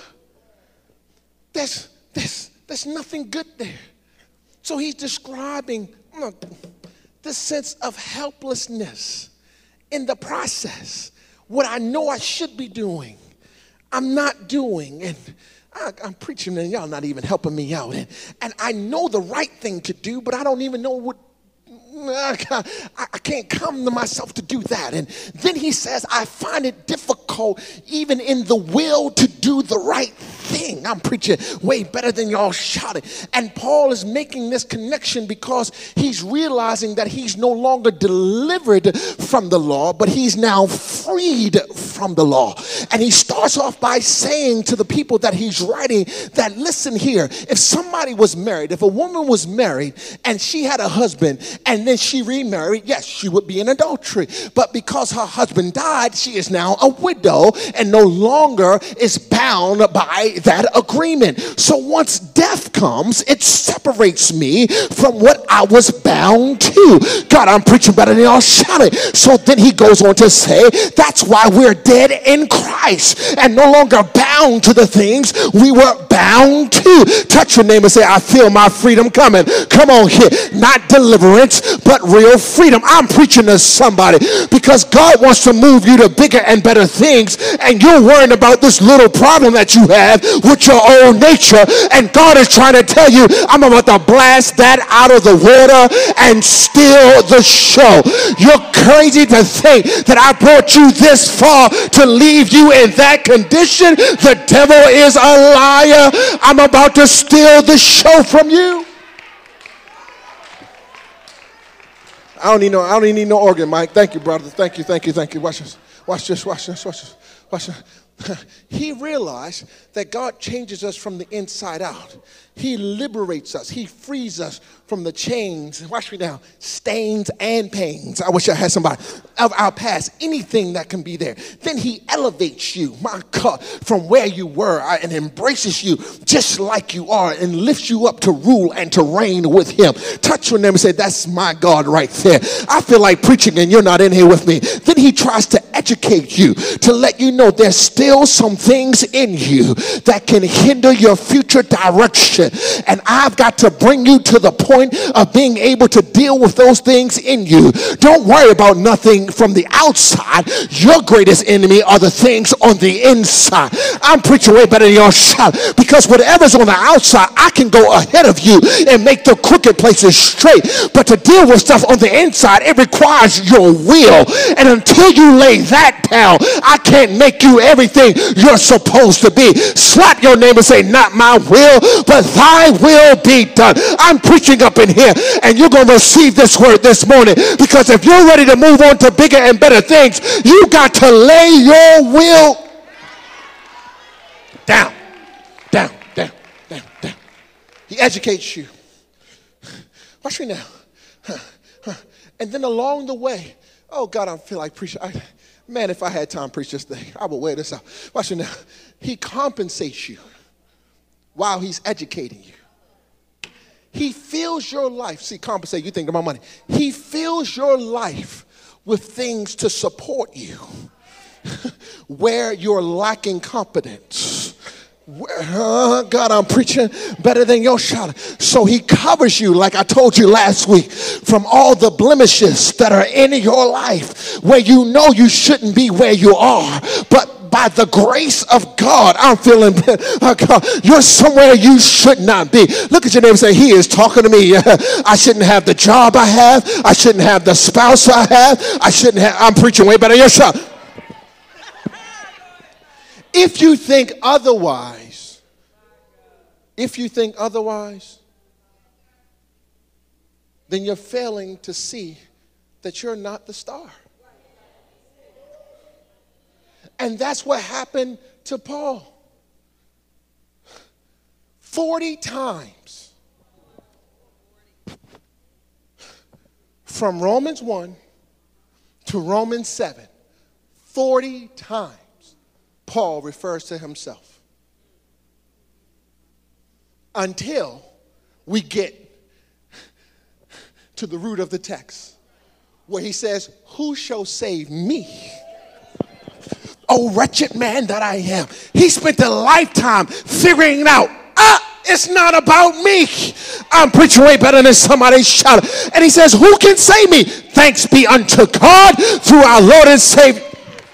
There's nothing good there. So he's describing this sense of helplessness in the process. What I know I should be doing, I'm not doing. And I'm preaching and y'all not even helping me out. And I know the right thing to do, but I don't even know what. I can't come to myself to do that. And then he says, I find it difficult even in the will to do the right thing. I'm preaching way better than y'all shouting. And Paul is making this connection because he's realizing that he's no longer delivered from the law, but he's now freed from the law. And he starts off by saying to the people that he's writing that, listen here, if somebody was married, if a woman was married and she had a husband and then she remarried, yes, she would be in adultery. But because her husband died, she is now a widow and no longer is bound by that agreement. So once death comes, it separates me from what I was bound to. God, I'm preaching better than y'all shouting. So then he goes on to say, that's why we're dead in Christ and no longer bound to the things we were bound bound to. Touch your neighbor and say, I feel my freedom coming. Come on here. Not deliverance, but real freedom. I'm preaching to somebody because God wants to move you to bigger and better things, and you're worrying about this little problem that you have with your own nature, and God is trying to tell you, I'm about to blast that out of the water and steal the show. You're crazy to think that I brought you this far to leave you in that condition. The devil is a liar. I'm about to steal the show from you. I don't even need no organ, Mike. Thank you, brother. Thank you. Watch this. Watch this. He realized that God changes us from the inside out. He liberates us. He frees us from the chains. Watch me now. Stains and pains. I wish I had somebody of our past. Anything that can be there. Then he elevates you, my God, from where you were and embraces you just like you are and lifts you up to rule and to reign with him. Touch your neighbor and say, that's my God right there. I feel like preaching and you're not in here with me. Then he tries to educate you to let you know there's still some things in you that can hinder your future direction. And I've got to bring you to the point of being able to deal with those things in you. Don't worry about nothing from the outside. Your greatest enemy are the things on the inside. I'm preaching way better than your shout, because whatever's on the outside, I can go ahead of you and make the crooked places straight. But to deal with stuff on the inside, it requires your will. And until you lay that down, I can't make you everything you're supposed to be. Slap your neighbor and say, not my will, but thy will be done. I'm preaching up in here, and you're going to receive this word this morning, because if you're ready to move on to bigger and better things, you got to lay your will down. He educates you. Watch me now. And then along the way, oh God, I feel like preaching. Man, if I had time to preach this thing, I would wear this out. Watch me now. He compensates you while he's educating you. He fills your life. See, compensate, you think about money. He fills your life with things to support you where you're lacking competence. God, I'm preaching better than your shout. So he covers you, like I told you last week, from all the blemishes that are in your life where you know you shouldn't be where you are, but by the grace of God, I'm feeling you're somewhere you should not be. Look at your neighbor and say, he is talking to me. I shouldn't have the job I have. I shouldn't have the spouse I have. I'm preaching way better than your shout. If you think otherwise, then you're failing to see that you're not the star. And that's what happened to Paul. 40 times. From Romans 1 to Romans 7. 40 times. Paul refers to himself. Until we get to the root of the text, where he says, who shall save me? Oh, wretched man that I am. He spent a lifetime figuring it out. It's not about me. I'm preaching way better than somebody shout. And he says, who can save me? Thanks be unto God through our Lord and Savior.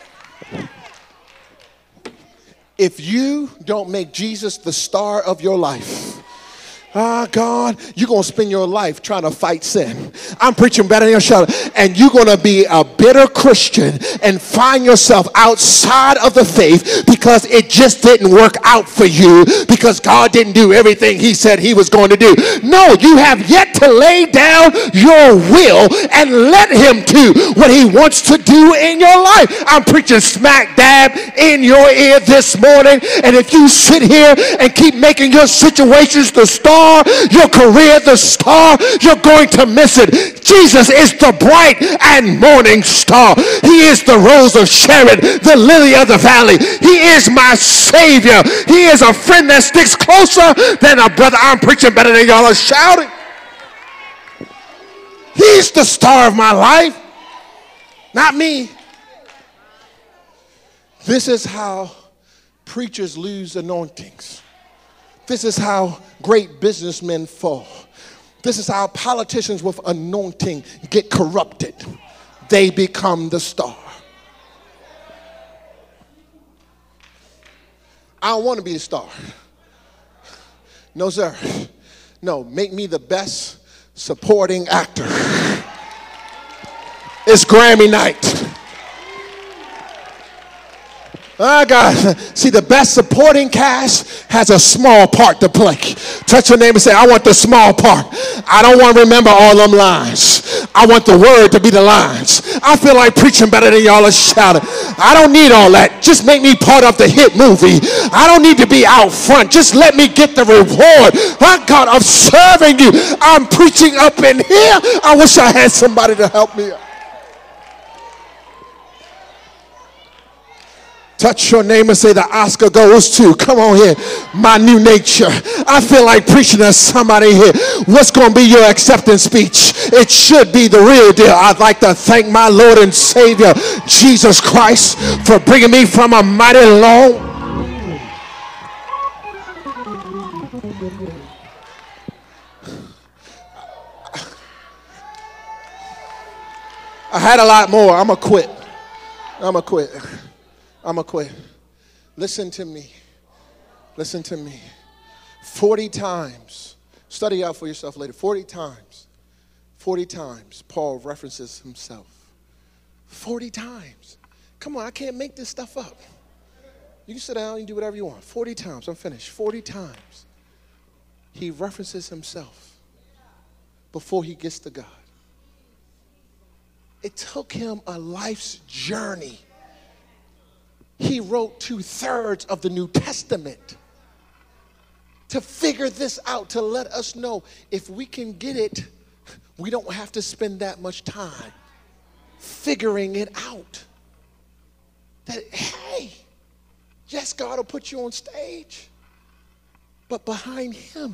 If you don't make Jesus the star of your life, God, you're going to spend your life trying to fight sin. I'm preaching better than your shout. And you're going to be a bitter Christian and find yourself outside of the faith because it just didn't work out for you, because God didn't do everything he said he was going to do. No, you have yet to lay down your will and let him do what he wants to do in your life. I'm preaching smack dab in your ear this morning. And if you sit here and keep making your situations the star, your career the star, you're going to miss it. Jesus is the bright and morning star. He is the rose of Sharon, the lily of the valley. He is my Savior. He is a friend that sticks closer than a brother. I'm preaching better than y'all are shouting. He's the star of my life, not me. This is how preachers lose anointings. This is how great businessmen fall. This is how politicians with anointing get corrupted. They become the star. I don't want to be the star. No, sir. No, make me the best supporting actor. It's Grammy night. Oh, God. See, the best supporting cast has a small part to play. Touch your neighbor and say, I want the small part. I don't want to remember all them lines. I want the word to be the lines. I feel like preaching better than y'all are shouting. I don't need all that. Just make me part of the hit movie. I don't need to be out front. Just let me get the reward. My God, of serving you. I'm preaching up in here. I wish I had somebody to help me out. Touch your name and say the Oscar goes to, come on here, My New Nature. I feel like preaching to somebody here. What's going to be your acceptance speech? It should be the real deal. I'd like to thank my Lord and Savior, Jesus Christ, for bringing me from a mighty long. I had a lot more. I'm going to quit. I'm going to quit. Listen to me. Listen to me. 40 times. Study out for yourself later. 40 times. Paul references himself. 40 times. Come on, I can't make this stuff up. You can sit down and do whatever you want. 40 times. I'm finished. 40 times. He references himself before he gets to God. It took him a life's journey. He wrote 2/3 of the New Testament to figure this out, to let us know if we can get it, we don't have to spend that much time figuring it out. That, hey, yes, God will put you on stage, but behind him.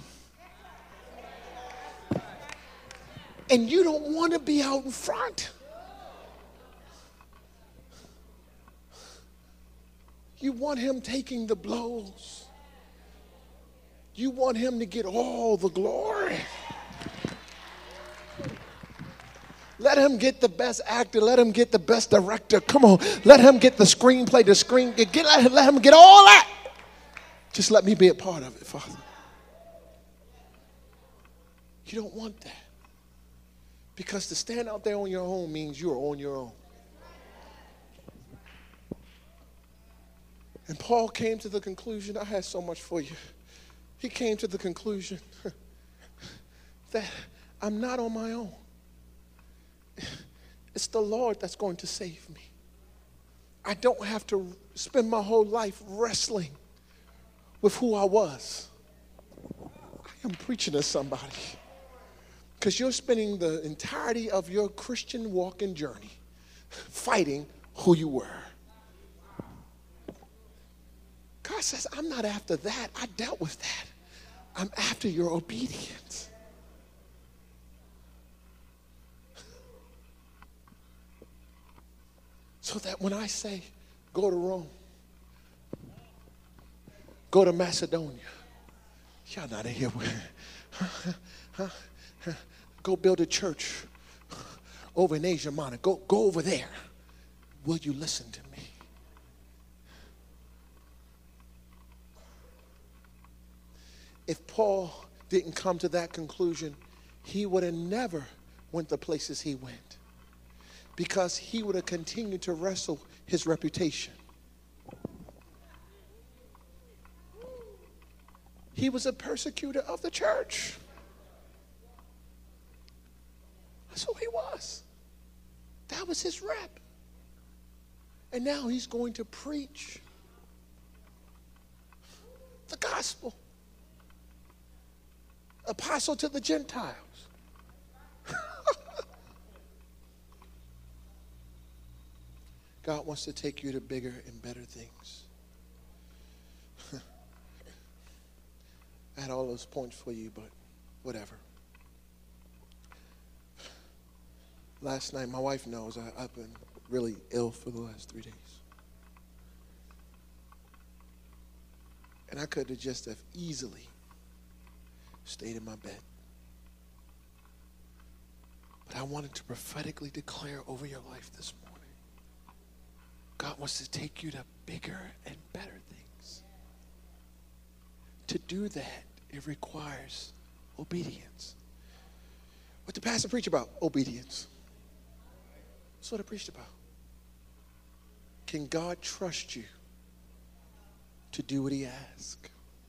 And you don't want to be out in front. You want him taking the blows. You want him to get all the glory. Let him get the best actor. Let him get the best director. Come on. Let him get the screenplay, let him get all that. Just let me be a part of it, Father. You don't want that. Because to stand out there on your own means you're on your own. And Paul came to the conclusion, I had so much for you. He came to the conclusion that I'm not on my own. It's the Lord that's going to save me. I don't have to spend my whole life wrestling with who I was. I am preaching to somebody. Because you're spending the entirety of your Christian walking journey fighting who you were. God says, I'm not after that. I dealt with that. I'm after your obedience. So that when I say, go to Rome, go to Macedonia, y'all not in here. Go build a church over in Asia Minor. Go over there. Will you listen to me? If Paul didn't come to that conclusion, he would have never went the places he went, because he would have continued to wrestle his reputation. He was a persecutor of the church. That's who he was. That was his rep. And now he's going to preach the gospel. Apostle to the Gentiles. God wants to take you to bigger and better things. I had all those points for you, but whatever. Last night, my wife knows I've been really ill for the last 3 days. And I could have just have easily stayed in my bed. But I wanted to prophetically declare over your life this morning. God wants to take you to bigger and better things. To do that, it requires obedience. What did the pastor preach about? Obedience. That's what I preached about. Can God trust you to do what he asks?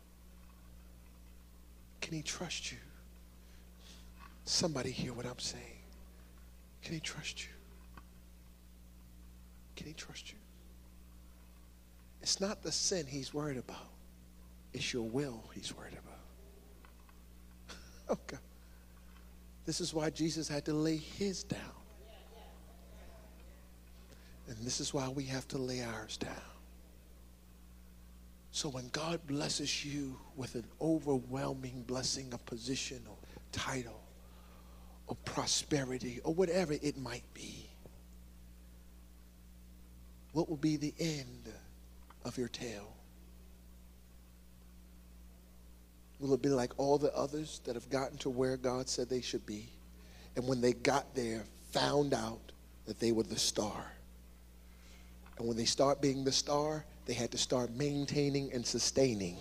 Can he trust you? Somebody hear what I'm saying. Can he trust you? Can he trust you? It's not the sin he's worried about. It's your will he's worried about. Oh God. This is why Jesus had to lay his down. And this is why we have to lay ours down. So when God blesses you with an overwhelming blessing of position or title or prosperity or whatever it might be, what will be the end of your tale? Will it be like all the others that have gotten to where God said they should be, and when they got there, found out that they were the star? And when they start being the star, they had to start maintaining and sustaining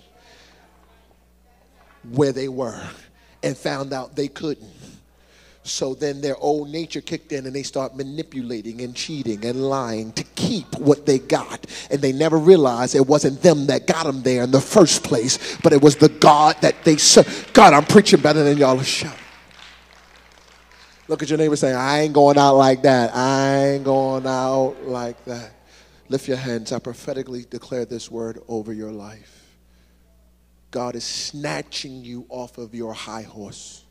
where they were, and found out they couldn't. So then their old nature kicked in, and they start manipulating and cheating and lying to keep what they got. And they never realized it wasn't them that got them there in the first place, but it was the God that they served. God, I'm preaching better than y'all are shouting. Look at your neighbor saying, I ain't going out like that. I ain't going out like that. Lift your hands. I prophetically declare this word over your life. God is snatching you off of your high horse.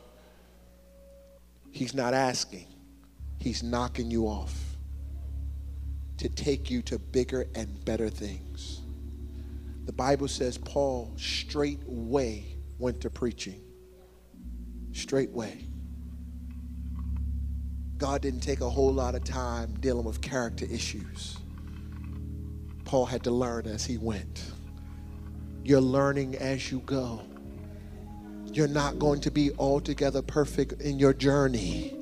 He's not asking. He's knocking you off to take you to bigger and better things. The Bible says Paul straightway went to preaching. Straightway. God didn't take a whole lot of time dealing with character issues. Paul had to learn as he went. You're learning as you go. You're not going to be altogether perfect in your journey.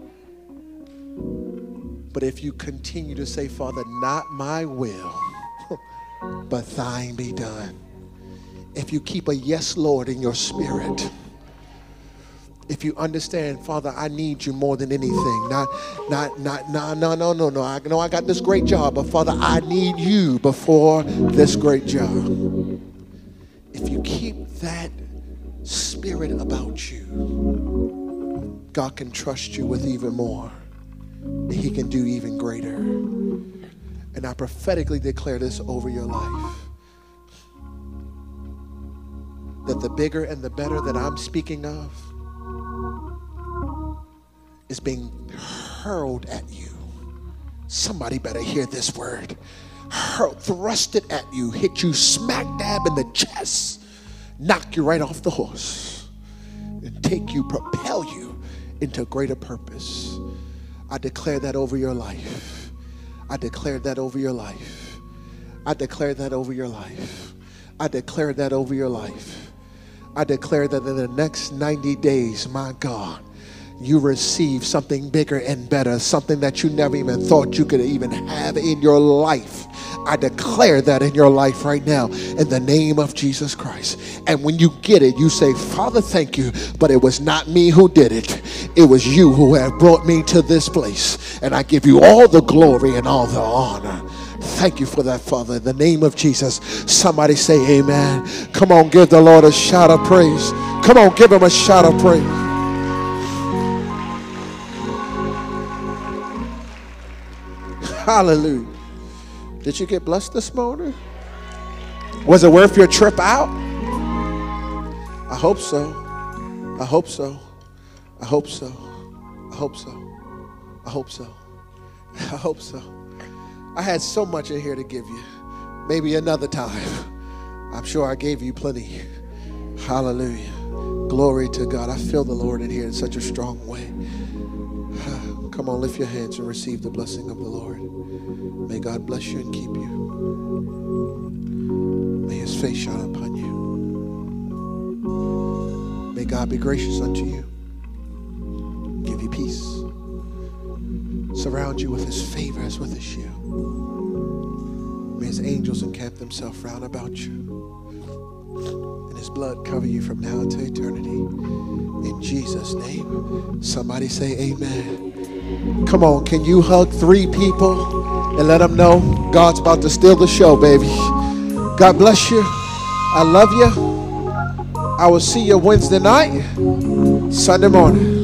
But if you continue to say, Father, not my will, but thine be done. If you keep a yes, Lord, in your spirit. If you understand, Father, I need you more than anything. No. I know I got this great job, but Father, I need you before this great job. If you keep that spirit about you, God can trust you with even more. He can do even greater. And I prophetically declare this over your life. That the bigger and the better that I'm speaking of is being hurled at you. Somebody better hear this word. Thrusted at you, hit you smack dab in the chest, knock you right off the horse, and take you, propel you into greater purpose. I declare that over your life. I declare that over your life. I declare that over your life. I declare that over your life. I declare that in the next 90 days, my God, you receive something bigger and better, something that you never even thought you could even have in your life. I declare that in your life right now in the name of Jesus Christ. And when you get it, you say, Father, thank you, but it was not me who did it. It was you who have brought me to this place. And I give you all the glory and all the honor. Thank you for that, Father. In the name of Jesus, somebody say amen. Come on, give the Lord a shout of praise. Come on, give him a shout of praise. Hallelujah. Did you get blessed this morning? Was it worth your trip out? I hope so. I hope so. I hope so. I hope so. I hope so. I hope so. I had so much in here to give you. Maybe another time. I'm sure I gave you plenty. Hallelujah. Glory to God. I feel the Lord in here in such a strong way. Come on, lift your hands and receive the blessing of the Lord. May God bless you and keep you. May his face shine upon you. May God God be gracious unto you, give you peace, surround you with his favor as with a shield. May his angels encamp themselves round about you, and his blood cover you from now to eternity. In Jesus' name, somebody say amen. Come on, can you hug 3 people and let them know God's about to steal the show, baby? God bless you. I love you. I will see you Wednesday night, Sunday morning.